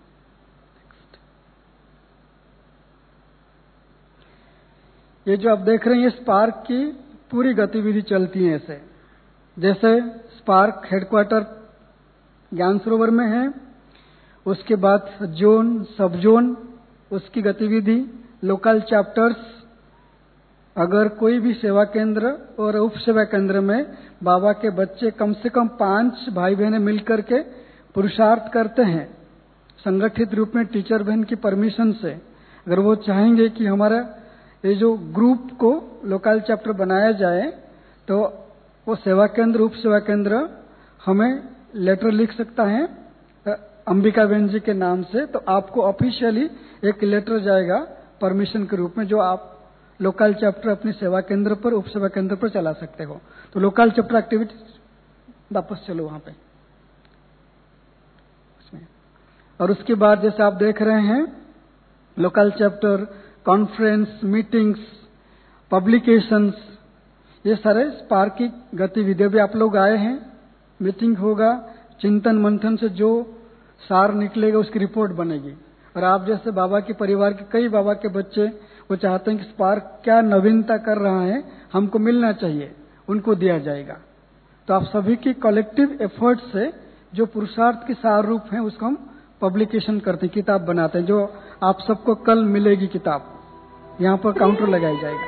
ये जो आप देख रहे हैं, ये स्पार्क की पूरी गतिविधि चलती है ऐसे। जैसे स्पार्क हेडक्वार्टर ज्ञान सरोवर में है, उसके बाद जोन, सब जोन, उसकी गतिविधि, लोकल चैप्टर्स, अगर कोई भी सेवा केंद्र और उप सेवा केंद्र में बाबा के बच्चे कम से कम पांच भाई बहनें मिलकर के पुरुषार्थ करते हैं संगठित रूप में टीचर बहन की परमिशन से, अगर वो चाहेंगे कि हमारा ये जो ग्रुप को लोकल चैप्टर बनाया जाए, तो वो सेवा केंद्र, उप सेवा केंद्र हमें लेटर लिख सकता है अंबिका बहन जी के नाम से। तो आपको ऑफिशियली एक लेटर जाएगा परमिशन के रूप में, जो आप लोकल चैप्टर अपनी सेवा केंद्र पर, उप सेवा केंद्र पर चला सकते हो। तो लोकल चैप्टर एक्टिविटी, वापस चलो वहां पे। और उसके बाद जैसे आप देख रहे हैं, local chapter, conference, meetings, publications, ये सारे स्पार्क की गतिविधियां भी आप लोग आए हैं। मीटिंग होगा, चिंतन मंथन से जो सार निकलेगा उसकी रिपोर्ट बनेगी। और आप जैसे बाबा के परिवार के कई बाबा के बच्चे वो चाहते हैं कि स्पार्क क्या नवीनता कर रहा है, हमको मिलना चाहिए, उनको दिया जाएगा। तो आप सभी की कलेक्टिव एफर्ट से जो पुरुषार्थ के सार रूप हैं उसको हम पब्लिकेशन करते हैं, किताब बनाते हैं, जो आप सबको कल मिलेगी किताब, यहाँ पर काउंटर लगाई जाएगा।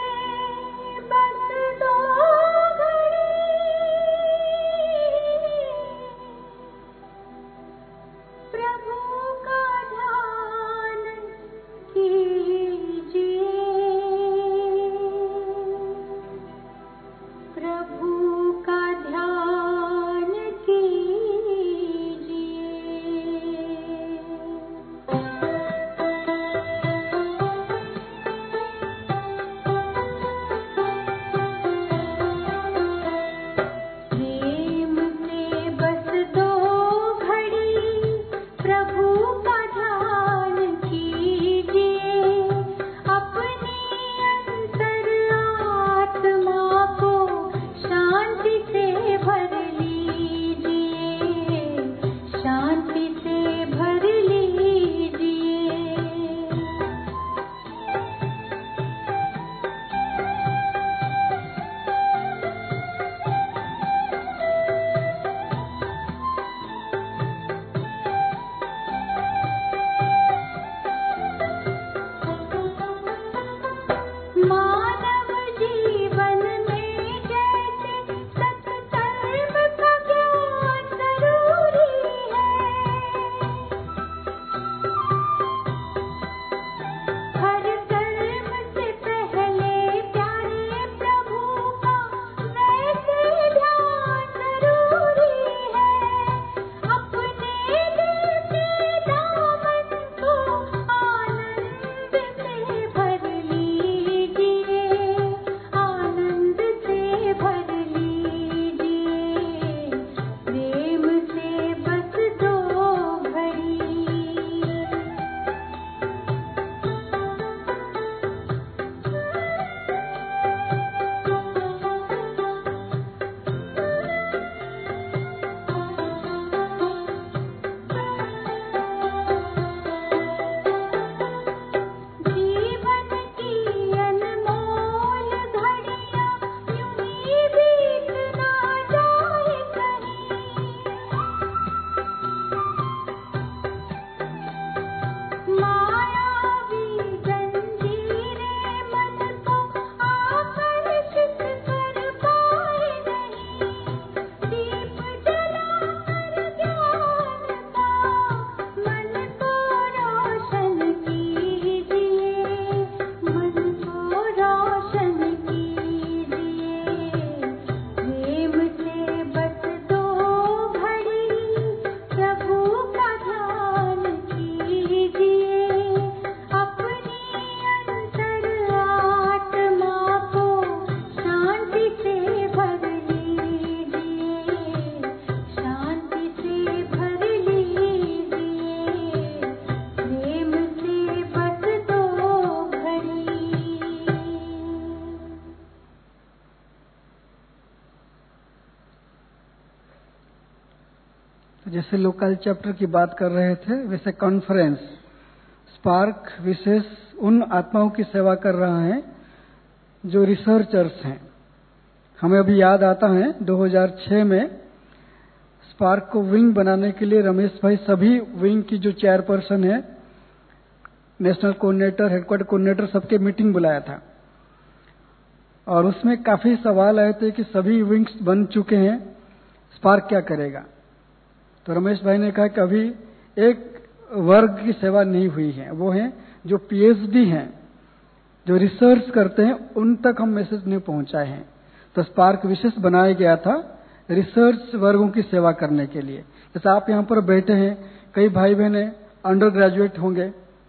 जैसे लोकल चैप्टर की बात कर रहे थे, वैसे कॉन्फ्रेंस स्पार्क विशेष उन आत्माओं की सेवा कर रहा है जो रिसर्चर्स हैं। हमें अभी याद आता है दो हज़ार छह में स्पार्क को विंग बनाने के लिए रमेश भाई सभी विंग की जो चेयरपर्सन है, नेशनल कोऑर्डिनेटर, हेडक्वार्टर कोऑर्डिनेटर, सबके मीटिंग बुलाया था और उसमें काफी सवाल आए थे कि सभी विंग्स बन चुके हैं, स्पार्क क्या करेगा। तो रमेश भाई ने कहा कि अभी एक वर्ग की सेवा नहीं हुई है, वो है जो पीएचडी हैं, जो रिसर्च करते हैं, उन तक हम मैसेज नहीं पहुंचाए हैं। तो स्पार्क विशेष बनाया गया था रिसर्च वर्गों की सेवा करने के लिए। जैसे आप यहाँ पर बैठे हैं, कई भाई बहने अंडर ग्रेजुएट होंगे,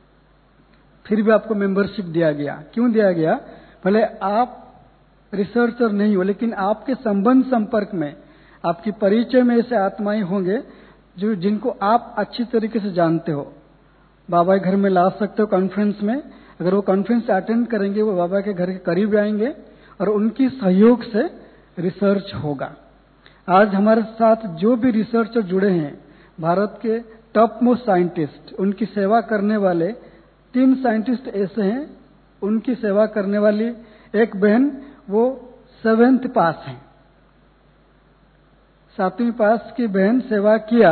फिर भी आपको मेंबरशिप दिया गया। क्यों दिया गया? भले आप रिसर्चर नहीं हो, लेकिन आपके संबंध संपर्क में, आपकी परिचय में ऐसे आत्माएं होंगे जो जिनको आप अच्छी तरीके से जानते हो, बाबा के घर में ला सकते हो कॉन्फ्रेंस में। अगर वो कॉन्फ्रेंस अटेंड करेंगे, वो बाबा के घर के करीब आएंगे और उनकी सहयोग से रिसर्च होगा। आज हमारे साथ जो भी रिसर्चर जुड़े हैं, भारत के टॉप मोस्ट साइंटिस्ट, उनकी सेवा करने वाले तीन साइंटिस्ट ऐसे हैं, उनकी सेवा करने वाली एक बहन वो सेवेंथ पास हैं, सातवीं पास की बहन सेवा किया।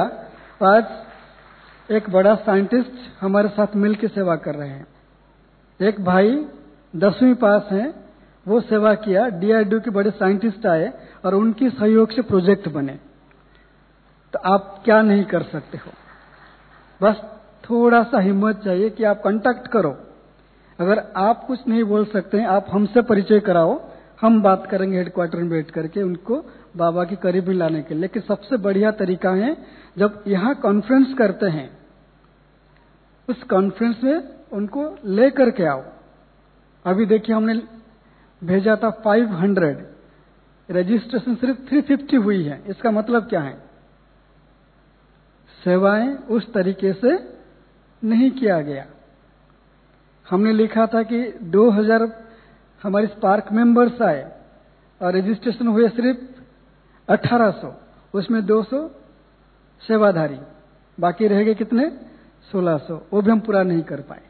आज एक बड़ा साइंटिस्ट हमारे साथ मिलकर सेवा कर रहे हैं। एक भाई दसवीं पास हैं, वो सेवा किया। डीआरडीओ के बड़े साइंटिस्ट आए और उनकी सहयोग से प्रोजेक्ट बने। तो आप क्या नहीं कर सकते हो, बस थोड़ा सा हिम्मत चाहिए कि आप कांटेक्ट करो। अगर आप कुछ नहीं बोल सकते हैं, आप हमसे परिचय कराओ, हम बात करेंगे हेडक्वार्टर में बैठ करके उनको बाबा के करीब ही लाने के लिए। लेकिन सबसे बढ़िया तरीका है जब यहाँ कॉन्फ्रेंस करते हैं, उस कॉन्फ्रेंस में उनको ले करके आओ। अभी देखिए हमने भेजा था पाँच सौ, रजिस्ट्रेशन सिर्फ तीन सौ पचास हुई है। इसका मतलब क्या है? सेवाएं उस तरीके से नहीं किया गया। हमने लिखा था कि दो हज़ार हमारे स्पार्क मेंबर्स आए और रजिस्ट्रेशन हुए सिर्फ अठारह सौ, उसमें दो सौ सेवाधारी, बाकी रह गए कितने? सोलह सौ। वो भी हम पूरा नहीं कर पाए।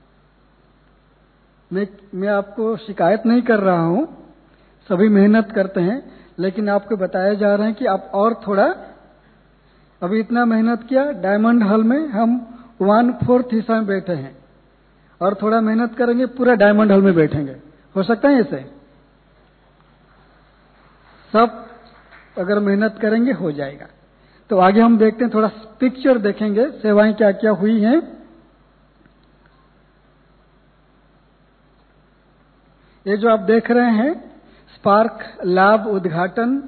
मैं मैं आपको शिकायत नहीं कर रहा हूं, सभी मेहनत करते हैं, लेकिन आपको बताया जा रहा है कि आप और थोड़ा, अभी इतना मेहनत किया, डायमंड हॉल में हम वन फोर्थ हिस्सा में बैठे हैं और थोड़ा मेहनत करेंगे पूरा डायमंड हॉल में बैठेंगे। हो सकता है ऐसे? सब अगर मेहनत करेंगे हो जाएगा। तो आगे हम देखते हैं, थोड़ा पिक्चर देखेंगे सेवाएं क्या क्या हुई हैं। ये जो आप देख रहे हैं स्पार्क लैब उद्घाटन,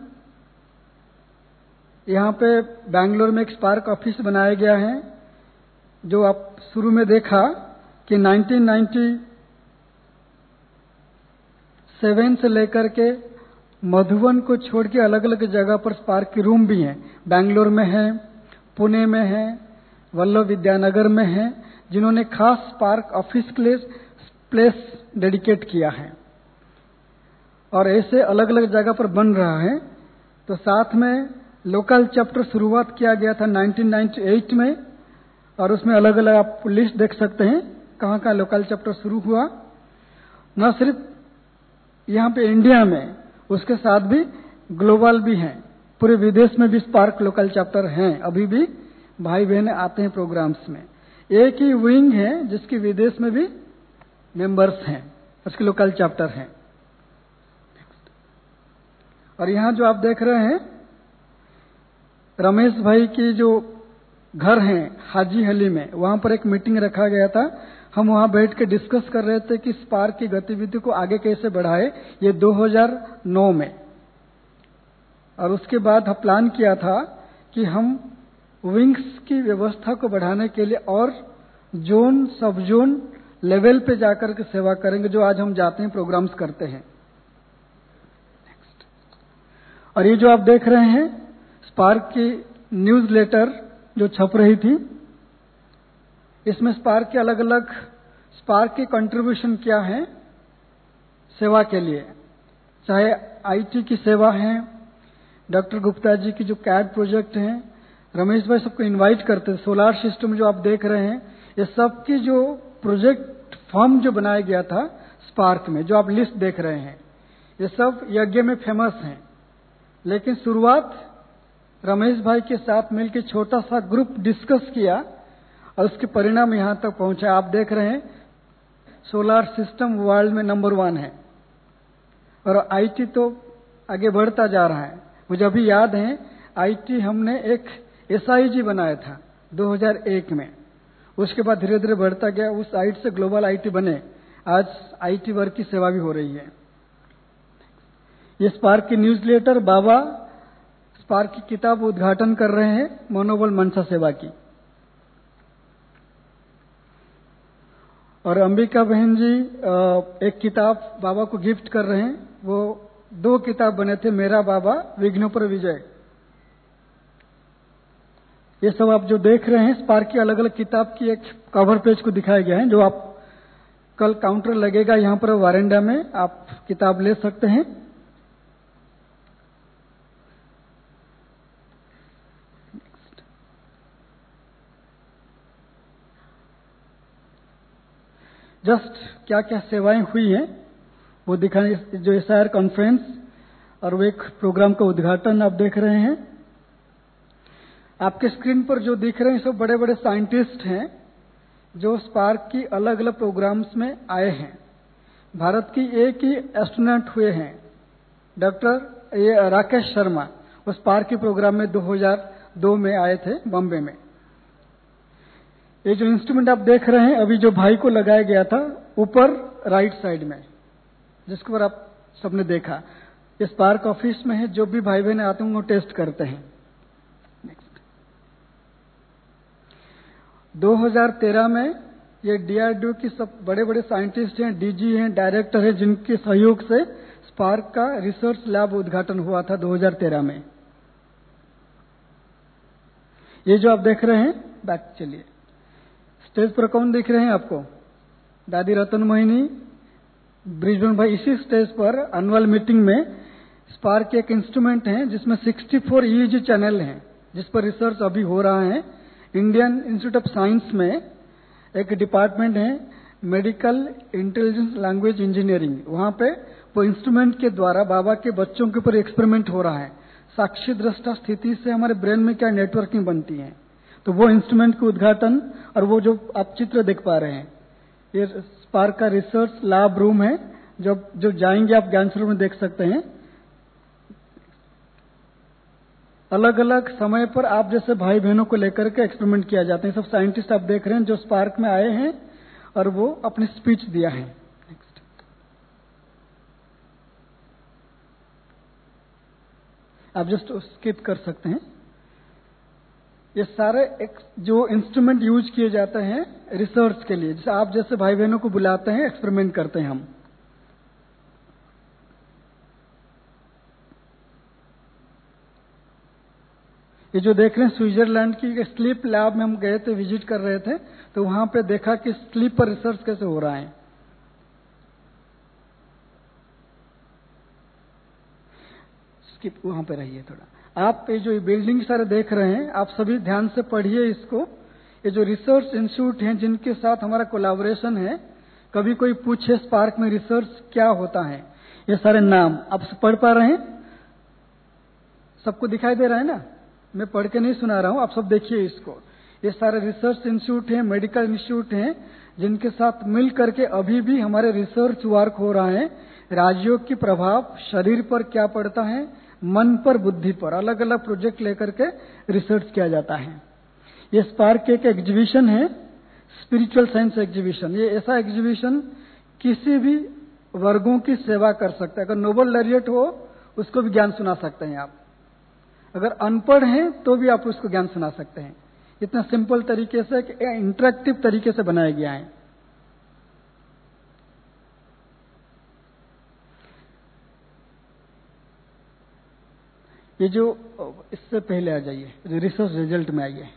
यहाँ पे बैंगलोर में एक स्पार्क ऑफिस बनाया गया है। जो आप शुरू में देखा कि उन्नीस सौ सत्तानवे से लेकर के मधुबन को छोड़ के अलग अलग जगह पर स्पार्क के रूम भी हैं। बैंगलोर में है, पुणे में है, वल्लभ विद्यानगर में है, जिन्होंने खास स्पार्क ऑफिस के लिए प्लेस डेडिकेट किया है और ऐसे अलग अलग जगह पर बन रहा है। तो साथ में लोकल चैप्टर शुरुआत किया गया था उन्नीस सौ अट्ठानवे में और उसमें अलग अलग आप लिस्ट देख सकते हैं कहाँ कहाँ लोकल चैप्टर शुरू हुआ। न सिर्फ यहाँ पे इंडिया में, उसके साथ भी ग्लोबल भी हैं, पूरे विदेश में भी स्पार्क लोकल चैप्टर हैं। अभी भी भाई बहन आते हैं प्रोग्राम्स में। एक ही विंग है जिसकी विदेश में भी मेंबर्स हैं, उसके लोकल चैप्टर हैं। और यहाँ जो आप देख रहे हैं रमेश भाई की जो घर हैं हाजी अली में, वहां पर एक मीटिंग रखा गया था। हम वहां बैठ के डिस्कस कर रहे थे कि स्पार्क की गतिविधि को आगे कैसे बढ़ाए, ये दो हज़ार नौ में। और उसके बाद हम प्लान किया था कि हम विंग्स की व्यवस्था को बढ़ाने के लिए और जोन सब जोन लेवल पे जाकर के सेवा करेंगे, जो आज हम जाते हैं प्रोग्राम्स करते हैं। और ये जो आप देख रहे हैं स्पार्क की न्यूज लेटर जो छप रही थी, इसमें स्पार्क के अलग अलग स्पार्क की कंट्रीब्यूशन क्या है सेवा के लिए, चाहे आईटी की सेवा है, डॉक्टर गुप्ता जी की जो कैड प्रोजेक्ट है, रमेश भाई सबको इनवाइट करते थे। सोलार सिस्टम जो आप देख रहे हैं, ये सब की जो प्रोजेक्ट फॉर्म जो बनाया गया था स्पार्क में, जो आप लिस्ट देख रहे हैं, ये सब यज्ञ में फेमस हैं। लेकिन शुरुआत रमेश भाई के साथ मिलकर छोटा सा ग्रुप डिस्कस किया और उसके परिणाम यहां तक पहुंचा। आप देख रहे हैं सोलार सिस्टम वर्ल्ड में नंबर वन है और आईटी तो आगे बढ़ता जा रहा है। मुझे अभी याद है आईटी हमने एक एसआईजी बनाया था दो हज़ार एक में, उसके बाद धीरे धीरे बढ़ता गया, उस आईटी से ग्लोबल आईटी बने। आज आईटी वर्क की सेवा भी हो रही है। ये स्पार्क की न्यूज़लेटर, बाबा स्पार्क की किताब उद्घाटन कर रहे हैं मनोबल मनसा सेवा की। और अंबिका बहन जी एक किताब बाबा को गिफ्ट कर रहे हैं। वो दो किताब बने थे, मेरा बाबा विघ्नों पर विजय। ये सब आप जो देख रहे हैं स्पार्क की अलग अलग किताब की एक कवर पेज को दिखाया गया है, जो आप कल काउंटर लगेगा यहाँ पर वारंडा में, आप किताब ले सकते हैं। जस्ट क्या क्या सेवाएं हुई हैं वो दिखाने, जो एसआईआर कॉन्फ्रेंस और वो एक प्रोग्राम का उद्घाटन आप देख रहे हैं। आपके स्क्रीन पर जो दिख रहे हैं सब बड़े बड़े साइंटिस्ट हैं जो स्पार्क की अलग अलग प्रोग्राम्स में आए हैं। भारत की एक ही एस्ट्रोनॉट हुए हैं, डॉक्टर ये राकेश शर्मा। वो स्पार्क के प्रोग्राम में दो हज़ार दो में आए थे बॉम्बे में। ये जो इंस्ट्रूमेंट आप देख रहे हैं अभी जो भाई को लगाया गया था ऊपर राइट साइड में, जिसके ऊपर आप सबने देखा, ये स्पार्क ऑफिस में है। जो भी भाई बहन आते हैं वो टेस्ट करते हैं। नेक्स्ट दो हज़ार तेरह में ये डीआरडीओ की सब बड़े बड़े साइंटिस्ट हैं, डीजी हैं, डायरेक्टर हैं, जिनके सहयोग से स्पार्क का रिसर्च लैब उद्घाटन हुआ था दो हज़ार तेरह में। ये जो आप देख रहे हैं, बैक चलिए, स्टेज पर कौन दिख रहे हैं आपको? दादी रतन मोहिनी, ब्रिजबेन भाई। इसी स्टेज पर एनुअल मीटिंग में स्पार्क एक इंस्ट्रूमेंट है जिसमें चौंसठ ईईजी चैनल हैं, जिस पर रिसर्च अभी हो रहा है। इंडियन इंस्टीट्यूट ऑफ साइंस में एक डिपार्टमेंट है मेडिकल इंटेलिजेंस लैंग्वेज इंजीनियरिंग, वहां पे वो इंस्ट्रूमेंट के द्वारा बाबा के बच्चों के ऊपर एक्सपेरिमेंट हो रहा है। साक्षी दृष्टा स्थिति से हमारे ब्रेन में क्या नेटवर्किंग बनती है, तो वो इंस्ट्रूमेंट का उद्घाटन और वो जो आप चित्र देख पा रहे हैं, ये स्पार्क का रिसर्च लैब रूम है। जब जो जाएंगे आप ज्ञान सरोवर में देख सकते हैं। अलग अलग समय पर आप जैसे भाई बहनों को लेकर के एक्सपेरिमेंट किया जाते हैं। सब साइंटिस्ट आप देख रहे हैं जो स्पार्क में आए हैं और वो अपनी स्पीच दिया है। नेक्स्ट आप जस्ट स्किप कर सकते हैं। ये सारे एक जो इंस्ट्रूमेंट यूज किए जाते हैं रिसर्च के लिए, जैसे आप जैसे भाई बहनों को बुलाते हैं, एक्सपेरिमेंट करते हैं हम। ये जो देख रहे हैं स्विट्जरलैंड की स्लीप लैब में हम गए थे, विजिट कर रहे थे, तो वहां पे देखा कि स्लीप पर रिसर्च कैसे हो रहा है। स्किप वहां पे रहिए थोड़ा। आप ये जो बिल्डिंग सारे देख रहे हैं, आप सभी ध्यान से पढ़िए इसको। ये जो रिसर्च इंस्टीट्यूट हैं जिनके साथ हमारा कोलैबोरेशन है, कभी कोई पूछे स्पार्क में रिसर्च क्या होता है, ये सारे नाम आप पढ़ पा रहे हैं? सबको दिखाई दे रहा है ना? मैं पढ़ के नहीं सुना रहा हूं, आप सब देखिए इसको। ये सारे रिसर्च इंस्टीट्यूट हैं, मेडिकल इंस्टीट्यूट हैं, जिनके साथ मिल करके अभी भी हमारे रिसर्च वर्क हो रहा है। राजयोग की प्रभाव शरीर पर क्या पड़ता है, मन पर, बुद्धि पर, अलग अलग प्रोजेक्ट लेकर के रिसर्च किया जाता है। ये स्पार्क एक एग्जीबिशन है, स्पिरिचुअल साइंस एग्जीबिशन। ये ऐसा एग्जीबिशन किसी भी वर्गों की सेवा कर सकता है। अगर नोबल लॉरिएट हो उसको भी ज्ञान सुना सकते हैं आप, अगर अनपढ़ हैं तो भी आप उसको ज्ञान सुना सकते हैं। इतना सिंपल तरीके से, इंटरेक्टिव तरीके से बनाया गया है। ये जो इससे पहले आ जाइए, रिसर्च रिजल्ट में आइए।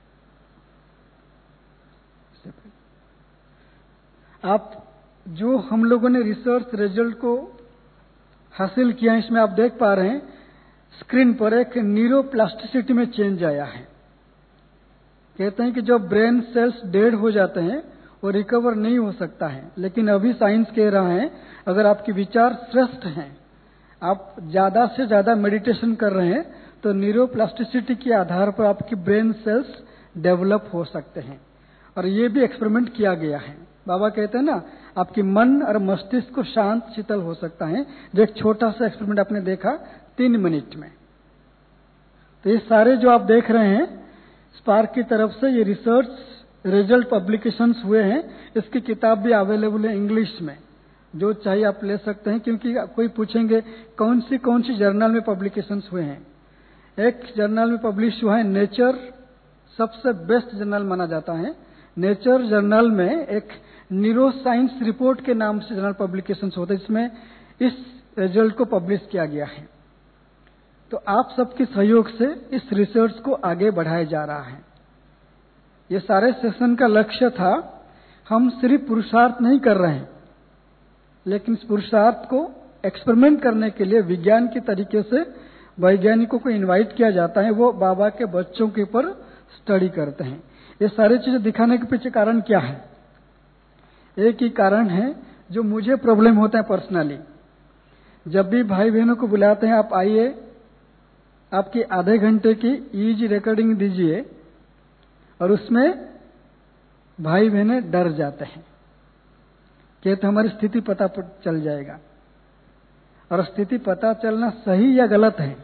आप जो हम लोगों ने रिसर्च रिजल्ट को हासिल किया, इसमें आप देख पा रहे हैं स्क्रीन पर एक न्यूरोप्लास्टिसिटी में चेंज आया है। कहते हैं कि जब ब्रेन सेल्स डेड हो जाते हैं वो रिकवर नहीं हो सकता है, लेकिन अभी साइंस कह रहा है अगर आपके विचार श्रेष्ठ हैं, आप ज्यादा से ज्यादा मेडिटेशन कर रहे हैं, तो न्यूरोप्लास्टिसिटी के आधार पर आपकी ब्रेन सेल्स डेवलप हो सकते हैं। और ये भी एक्सपेरिमेंट किया गया है। बाबा कहते हैं ना, आपकी मन और मस्तिष्क को शांत शीतल हो सकता है। जो एक छोटा सा एक्सपेरिमेंट आपने देखा तीन मिनट में। तो ये सारे जो आप देख रहे हैं स्पार्क की तरफ से ये रिसर्च रिजल्ट पब्लिकेशंस हुए हैं। इसकी किताब भी अवेलेबल है इंग्लिश में, जो चाहिए आप ले सकते हैं। क्योंकि कोई पूछेंगे कौन सी कौन सी जर्नल में पब्लिकेशंस हुए हैं। एक जर्नल में पब्लिश हुआ है, नेचर सबसे बेस्ट जर्नल माना जाता है। नेचर जर्नल में एक न्यूरो साइंस रिपोर्ट के नाम से जर्नल पब्लिकेशंस होते हैं, जिसमें इस रिजल्ट को पब्लिश किया गया है। तो आप सबके सहयोग से इस रिसर्च को आगे बढ़ाया जा रहा है। ये सारे सेशन का लक्ष्य था, हम सिर्फ पुरुषार्थ नहीं कर रहे हैं, लेकिन इस पुरुषार्थ को एक्सपेरिमेंट करने के लिए विज्ञान के तरीके से वैज्ञानिकों को इनवाइट किया जाता है। वो बाबा के बच्चों के ऊपर स्टडी करते हैं। ये सारी चीजें दिखाने के पीछे कारण क्या है? एक ही कारण है जो मुझे प्रॉब्लम होता है पर्सनली। जब भी भाई बहनों को बुलाते हैं, आप आइए, आपकी आधे घंटे की ईज रिकॉर्डिंग दीजिए और उसमें भाई बहनें डर जाते हैं कि तो हमारी स्थिति पता चल जाएगा, और स्थिति पता चलना सही या गलत है।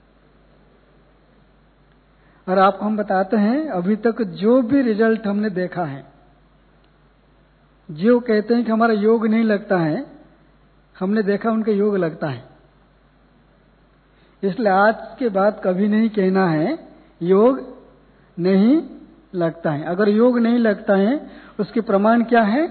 और आपको हम बताते हैं अभी तक जो भी रिजल्ट हमने देखा है, जो कहते हैं कि हमारा योग नहीं लगता है, हमने देखा उनका योग लगता है। इसलिए आज के बाद कभी नहीं कहना है योग नहीं लगता है। अगर योग नहीं लगता है उसके प्रमाण क्या है?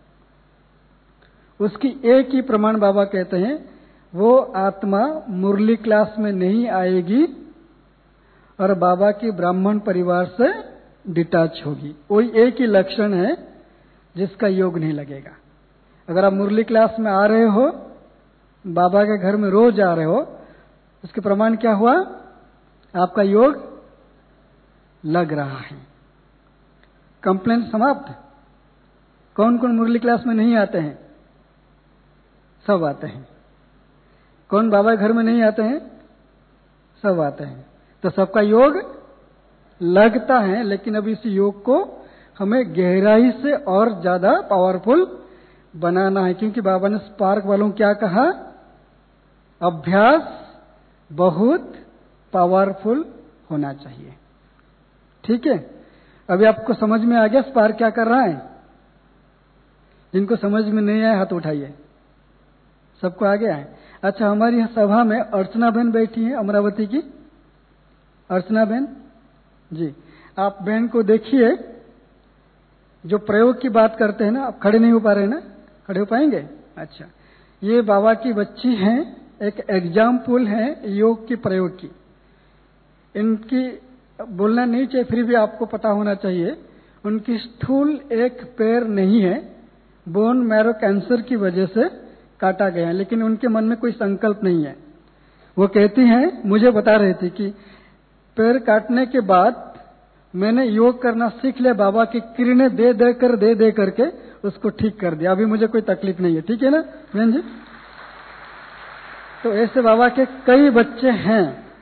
उसकी एक ही प्रमाण बाबा कहते हैं, वो आत्मा मुरली क्लास में नहीं आएगी और बाबा की ब्राह्मण परिवार से डिटैच होगी। वही एक ही लक्षण है जिसका योग नहीं लगेगा। अगर आप मुरली क्लास में आ रहे हो, बाबा के घर में रोज आ रहे हो, उसके प्रमाण क्या हुआ? आपका योग लग रहा है। कंप्लेंट समाप्त। कौन कौन मुरली क्लास में नहीं आते हैं? सब आते हैं। कौन बाबा के घर में नहीं आते हैं? सब आते हैं। तो सबका योग लगता है, लेकिन अब इस योग को हमें गहराई से और ज्यादा पावरफुल बनाना है, क्योंकि बाबा ने स्पार्क वालों क्या कहा? अभ्यास बहुत पावरफुल होना चाहिए। ठीक है, अभी आपको समझ में आ गया स्पार्क क्या कर रहा है? जिनको समझ में नहीं आया हाथ उठाइए। सबको आ गया है? अच्छा, हमारी सभा में अर्चना बहन बैठी है, अमरावती की। अर्चना बहन जी, आप बहन को देखिए, जो प्रयोग की बात करते हैं ना, आप खड़े नहीं हो पा रहे ना? खड़े हो पाएंगे? अच्छा, ये बाबा की बच्ची हैं, एक एग्जाम्पल है योग के प्रयोग की। इनकी बोलना नहीं चाहिए, फिर भी आपको पता होना चाहिए, उनकी स्थूल एक पैर नहीं है, बोन मैरो कैंसर की वजह से काटा गया है, लेकिन उनके मन में कोई संकल्प नहीं है। वो कहती हैं, मुझे बता रही थी कि पैर काटने के बाद मैंने योग करना सीख लिया, बाबा की किरणें दे दे कर दे दे करके उसको ठीक कर दिया, अभी मुझे कोई तकलीफ नहीं है। ठीक है ना बहन जी? तो ऐसे बाबा के कई बच्चे हैं।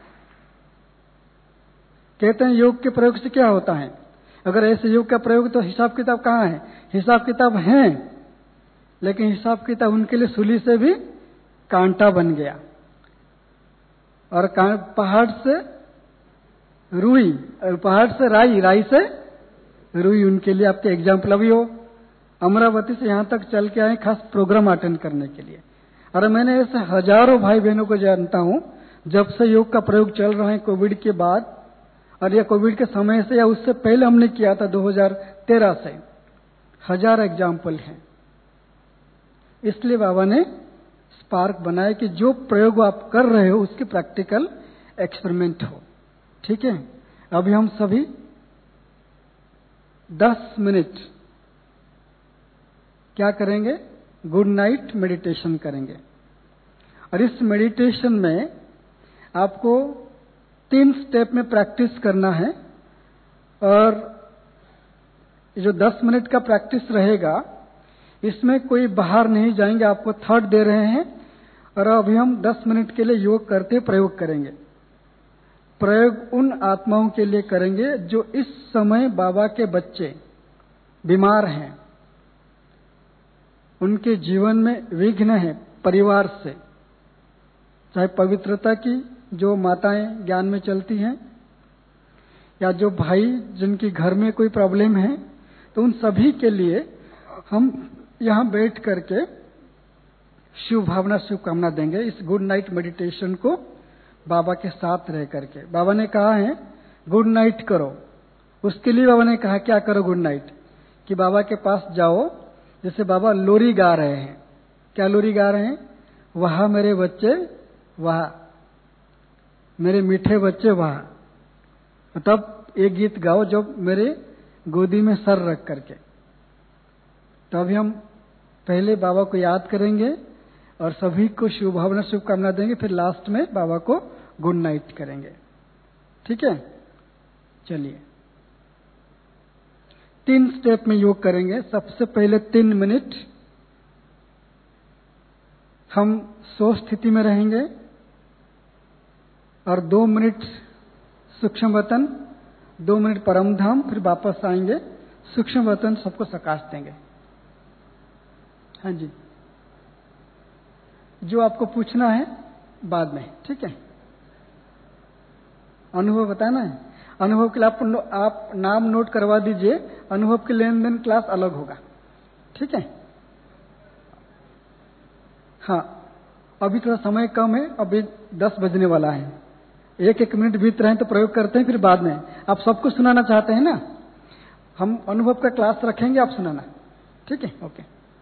कहते हैं योग के प्रयोग से क्या होता है? अगर ऐसे योग का प्रयोग, तो हिसाब किताब कहाँ है? हिसाब किताब है, लेकिन हिसाब किताब उनके लिए सूली से भी कांटा बन गया, और पहाड़ से रुई, और पहाड़ से राई, राई से रुई उनके लिए आपके एग्जाम्पल। अभी हो अमरावती से यहाँ तक चल के आए खास प्रोग्राम अटेंड करने के लिए। और मैंने ऐसे हजारों भाई बहनों को जानता हूँ, जब से योग का प्रयोग चल रहा है कोविड के बाद, और या कोविड के समय से या उससे पहले हमने किया था दो हज़ार तेरह से, हजार एग्जाम्पल हैं। इसलिए बाबा ने स्पार्क बनाया कि जो प्रयोग आप कर रहे हो उसकी प्रैक्टिकल एक्सपेरिमेंट हो। ठीक है, अभी हम सभी दस मिनट क्या करेंगे? गुड नाइट मेडिटेशन करेंगे। और इस मेडिटेशन में आपको तीन स्टेप में प्रैक्टिस करना है, और जो दस मिनट का प्रैक्टिस रहेगा इसमें कोई बाहर नहीं जाएंगे, आपको थॉट दे रहे हैं, और अभी हम दस मिनट के लिए योग करते प्रयोग करेंगे। प्रयोग उन आत्माओं के लिए करेंगे जो इस समय बाबा के बच्चे बीमार हैं, उनके जीवन में विघ्न है परिवार से, चाहे पवित्रता की जो माताएं ज्ञान में चलती हैं, या जो भाई जिनकी घर में कोई प्रॉब्लम है, तो उन सभी के लिए हम यहाँ बैठ करके शुभ भावना शुभकामना देंगे इस गुड नाइट मेडिटेशन को बाबा के साथ रह करके। बाबा ने कहा है गुड नाइट करो, उसके लिए बाबा ने कहा क्या करो गुड नाइट? कि बाबा के पास जाओ, जैसे बाबा लोरी गा रहे हैं। क्या लोरी गा रहे हैं? वहां मेरे बच्चे वहां, मेरे मीठे बच्चे वहां। तब एक गीत गाओ जब मेरे गोदी में सर रख करके। तो अभी हम पहले बाबा को याद करेंगे और सभी को शुभ भावना शुभकामना देंगे, फिर लास्ट में बाबा को गुड नाइट करेंगे। ठीक है, चलिए तीन स्टेप में योग करेंगे। सबसे पहले तीन मिनट हम सो स्थिति में रहेंगे, और दो मिनट सूक्ष्म वतन, दो मिनट परम धाम, फिर वापस आएंगे, सूक्ष्म वतन सबको सकाश देंगे। हाँ जी, जो आपको पूछना है बाद में, ठीक है। अनुभव बताना है, अनुभव के लिए आप, आप नाम नोट करवा दीजिए, अनुभव के लेन देन क्लास अलग होगा, ठीक है। हाँ, अभी थोड़ा समय कम है, अभी दस बजने वाला है, एक एक मिनट बीत रहे हैं तो प्रयोग करते हैं, फिर बाद में। आप सबको सुनाना चाहते हैं ना, हम अनुभव का क्लास रखेंगे, आप सुनाना, ठीक है। ओके।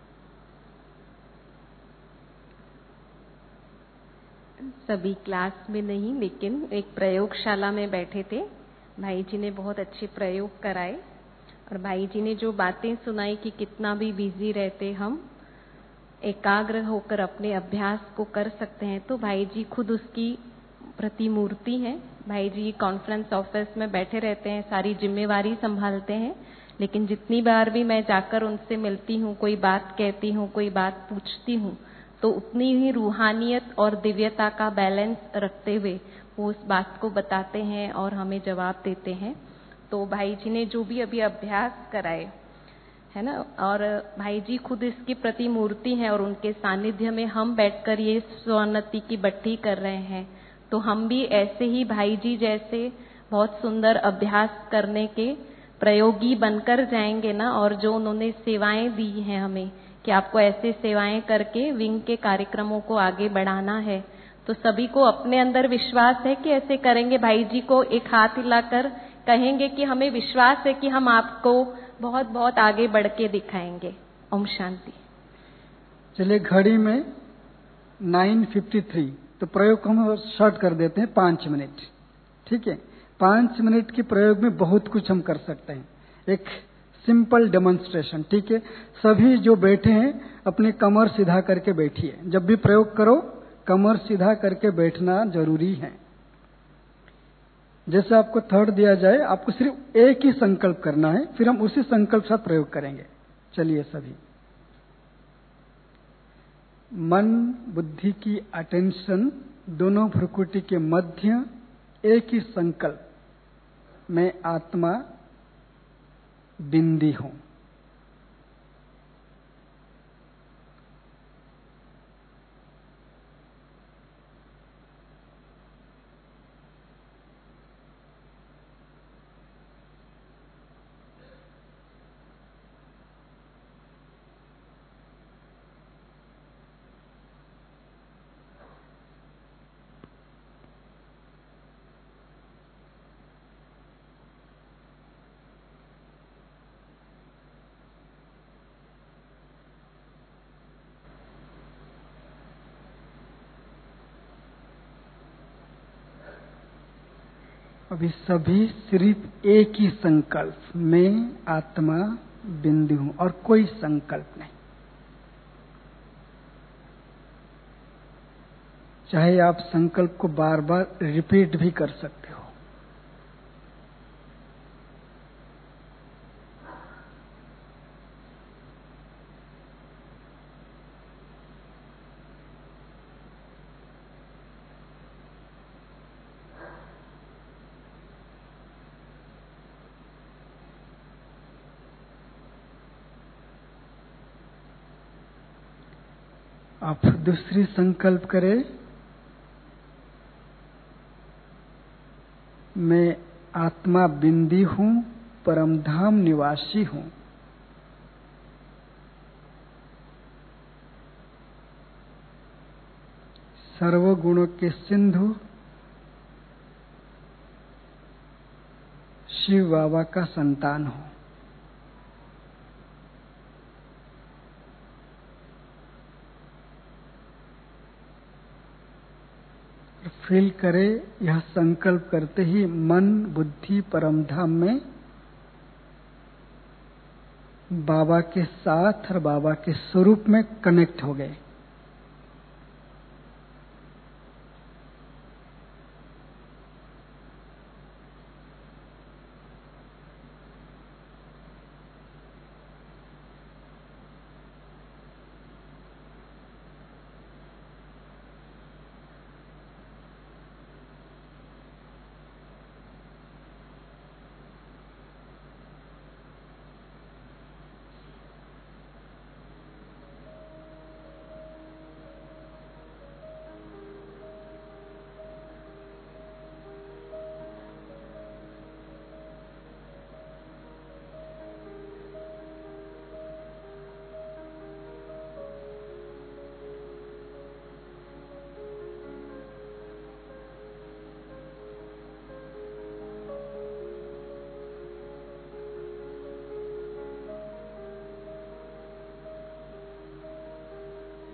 सभी क्लास में नहीं, लेकिन एक प्रयोगशाला में बैठे थे, भाई जी ने बहुत अच्छे प्रयोग कराए और भाई जी ने जो बातें सुनाई कि कितना भी बिजी रहते हम एकाग्र होकर अपने अभ्यास को कर सकते हैं, तो भाई जी खुद उसकी प्रतिमूर्ति हैं। भाई जी कॉन्फ्रेंस ऑफिस में बैठे रहते हैं, सारी जिम्मेवारी संभालते हैं, लेकिन जितनी बार भी मैं जाकर उनसे मिलती हूँ, कोई बात कहती हूँ, कोई बात पूछती हूँ, तो उतनी ही रूहानियत और दिव्यता का बैलेंस रखते हुए वो उस बात को बताते हैं और हमें जवाब देते हैं। तो भाई जी ने जो भी अभी अभ्यास कराए है ना, और भाई जी खुद इसकी प्रतिमूर्ति हैं और उनके सानिध्य में हम बैठकर ये स्वोन्नति की भट्टी कर रहे हैं, तो हम भी ऐसे ही भाई जी जैसे बहुत सुंदर अभ्यास करने के प्रयोगी बनकर जाएंगे ना। और जो उन्होंने सेवाएं दी हैं हमें कि आपको ऐसे सेवाएं करके विंग के कार्यक्रमों को आगे बढ़ाना है, तो सभी को अपने अंदर विश्वास है कि ऐसे करेंगे। भाई जी को एक हाथ हिलाकर कहेंगे कि हमें विश्वास है कि हम आपको बहुत बहुत आगे बढ़ के दिखाएंगे। ओम शांति। चलिए, घड़ी में नाइन फिफ्टी थ्री, तो प्रयोग को हम शॉर्ट कर देते हैं, पांच मिनट, ठीक है। पांच मिनट के प्रयोग में बहुत कुछ हम कर सकते हैं। एक सिंपल डेमोन्स्ट्रेशन, ठीक है। सभी जो बैठे हैं अपनी कमर सीधा करके बैठिए। जब भी प्रयोग करो कमर सीधा करके बैठना जरूरी है। जैसे आपको थर्ड दिया जाए, आपको सिर्फ एक ही संकल्प करना है, फिर हम उसी संकल्प साथ प्रयोग करेंगे। चलिए सभी, मन बुद्धि की अटेंशन दोनों भ्रुकुटी के मध्य, एक ही संकल्प, मैं आत्मा बिंदी हूं। अभी सभी सिर्फ एक ही संकल्प, मैं आत्मा बिंदु हूं, और कोई संकल्प नहीं। चाहे आप संकल्प को बार बार रिपीट भी कर सकते हो। आप दूसरी संकल्प करें, मैं आत्मा बिंदी हूं, परमधाम निवासी हूं। सर्वगुणों के सिंधु शिव बाबा का संतान हूं। फील करे, यह संकल्प करते ही मन बुद्धि परमधाम में बाबा के साथ और बाबा के स्वरूप में कनेक्ट हो गए।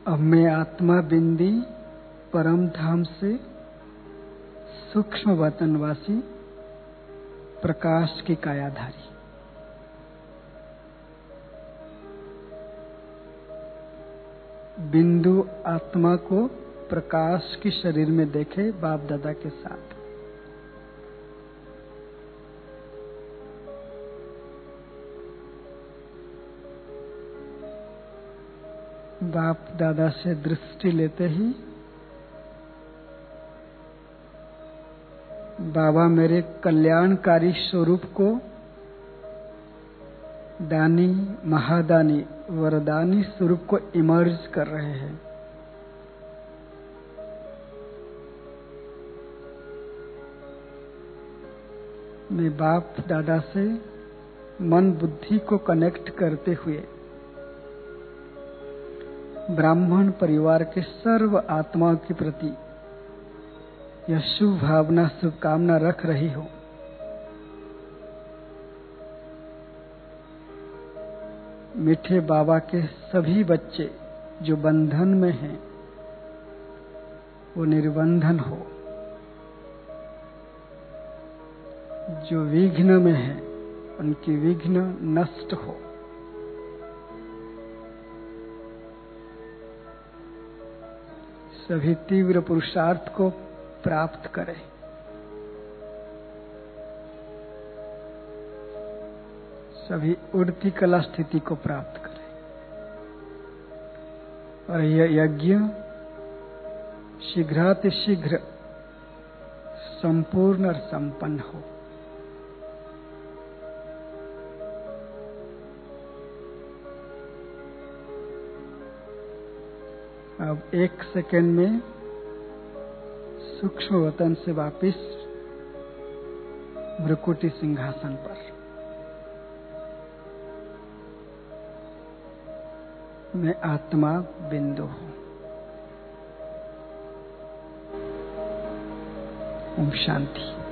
अब मैं आत्मा बिंदी परम धाम से सूक्ष्म वतनवासी प्रकाश की कायाधारी बिंदु आत्मा को प्रकाश की शरीर में देखे बाप दादा के साथ। बाप दादा से दृष्टि लेते ही बाबा मेरे कल्याणकारी स्वरूप को दानी महादानी वरदानी स्वरूप को इमर्ज कर रहे हैं। मैं बाप दादा से मन बुद्धि को कनेक्ट करते हुए ब्राह्मण परिवार के सर्व आत्माओं के प्रति यह शुभ भावना शुभकामना रख रही हूं। मीठे बाबा के सभी बच्चे जो बंधन में हैं वो निर्बंधन हो, जो विघ्न में हैं उनकी विघ्न नष्ट हो। सभी तीव्र पुरुषार्थ को प्राप्त करें। सभी उड़ती कला स्थिति को प्राप्त करें और यह यज्ञ शीघ्रातिशीघ्र संपूर्ण और संपन्न हो। अब एक सेकेंड में सूक्ष्म वतन से वापिस भ्रुकुटी सिंहासन पर। मैं आत्मा बिंदु हूं। ओम शांति।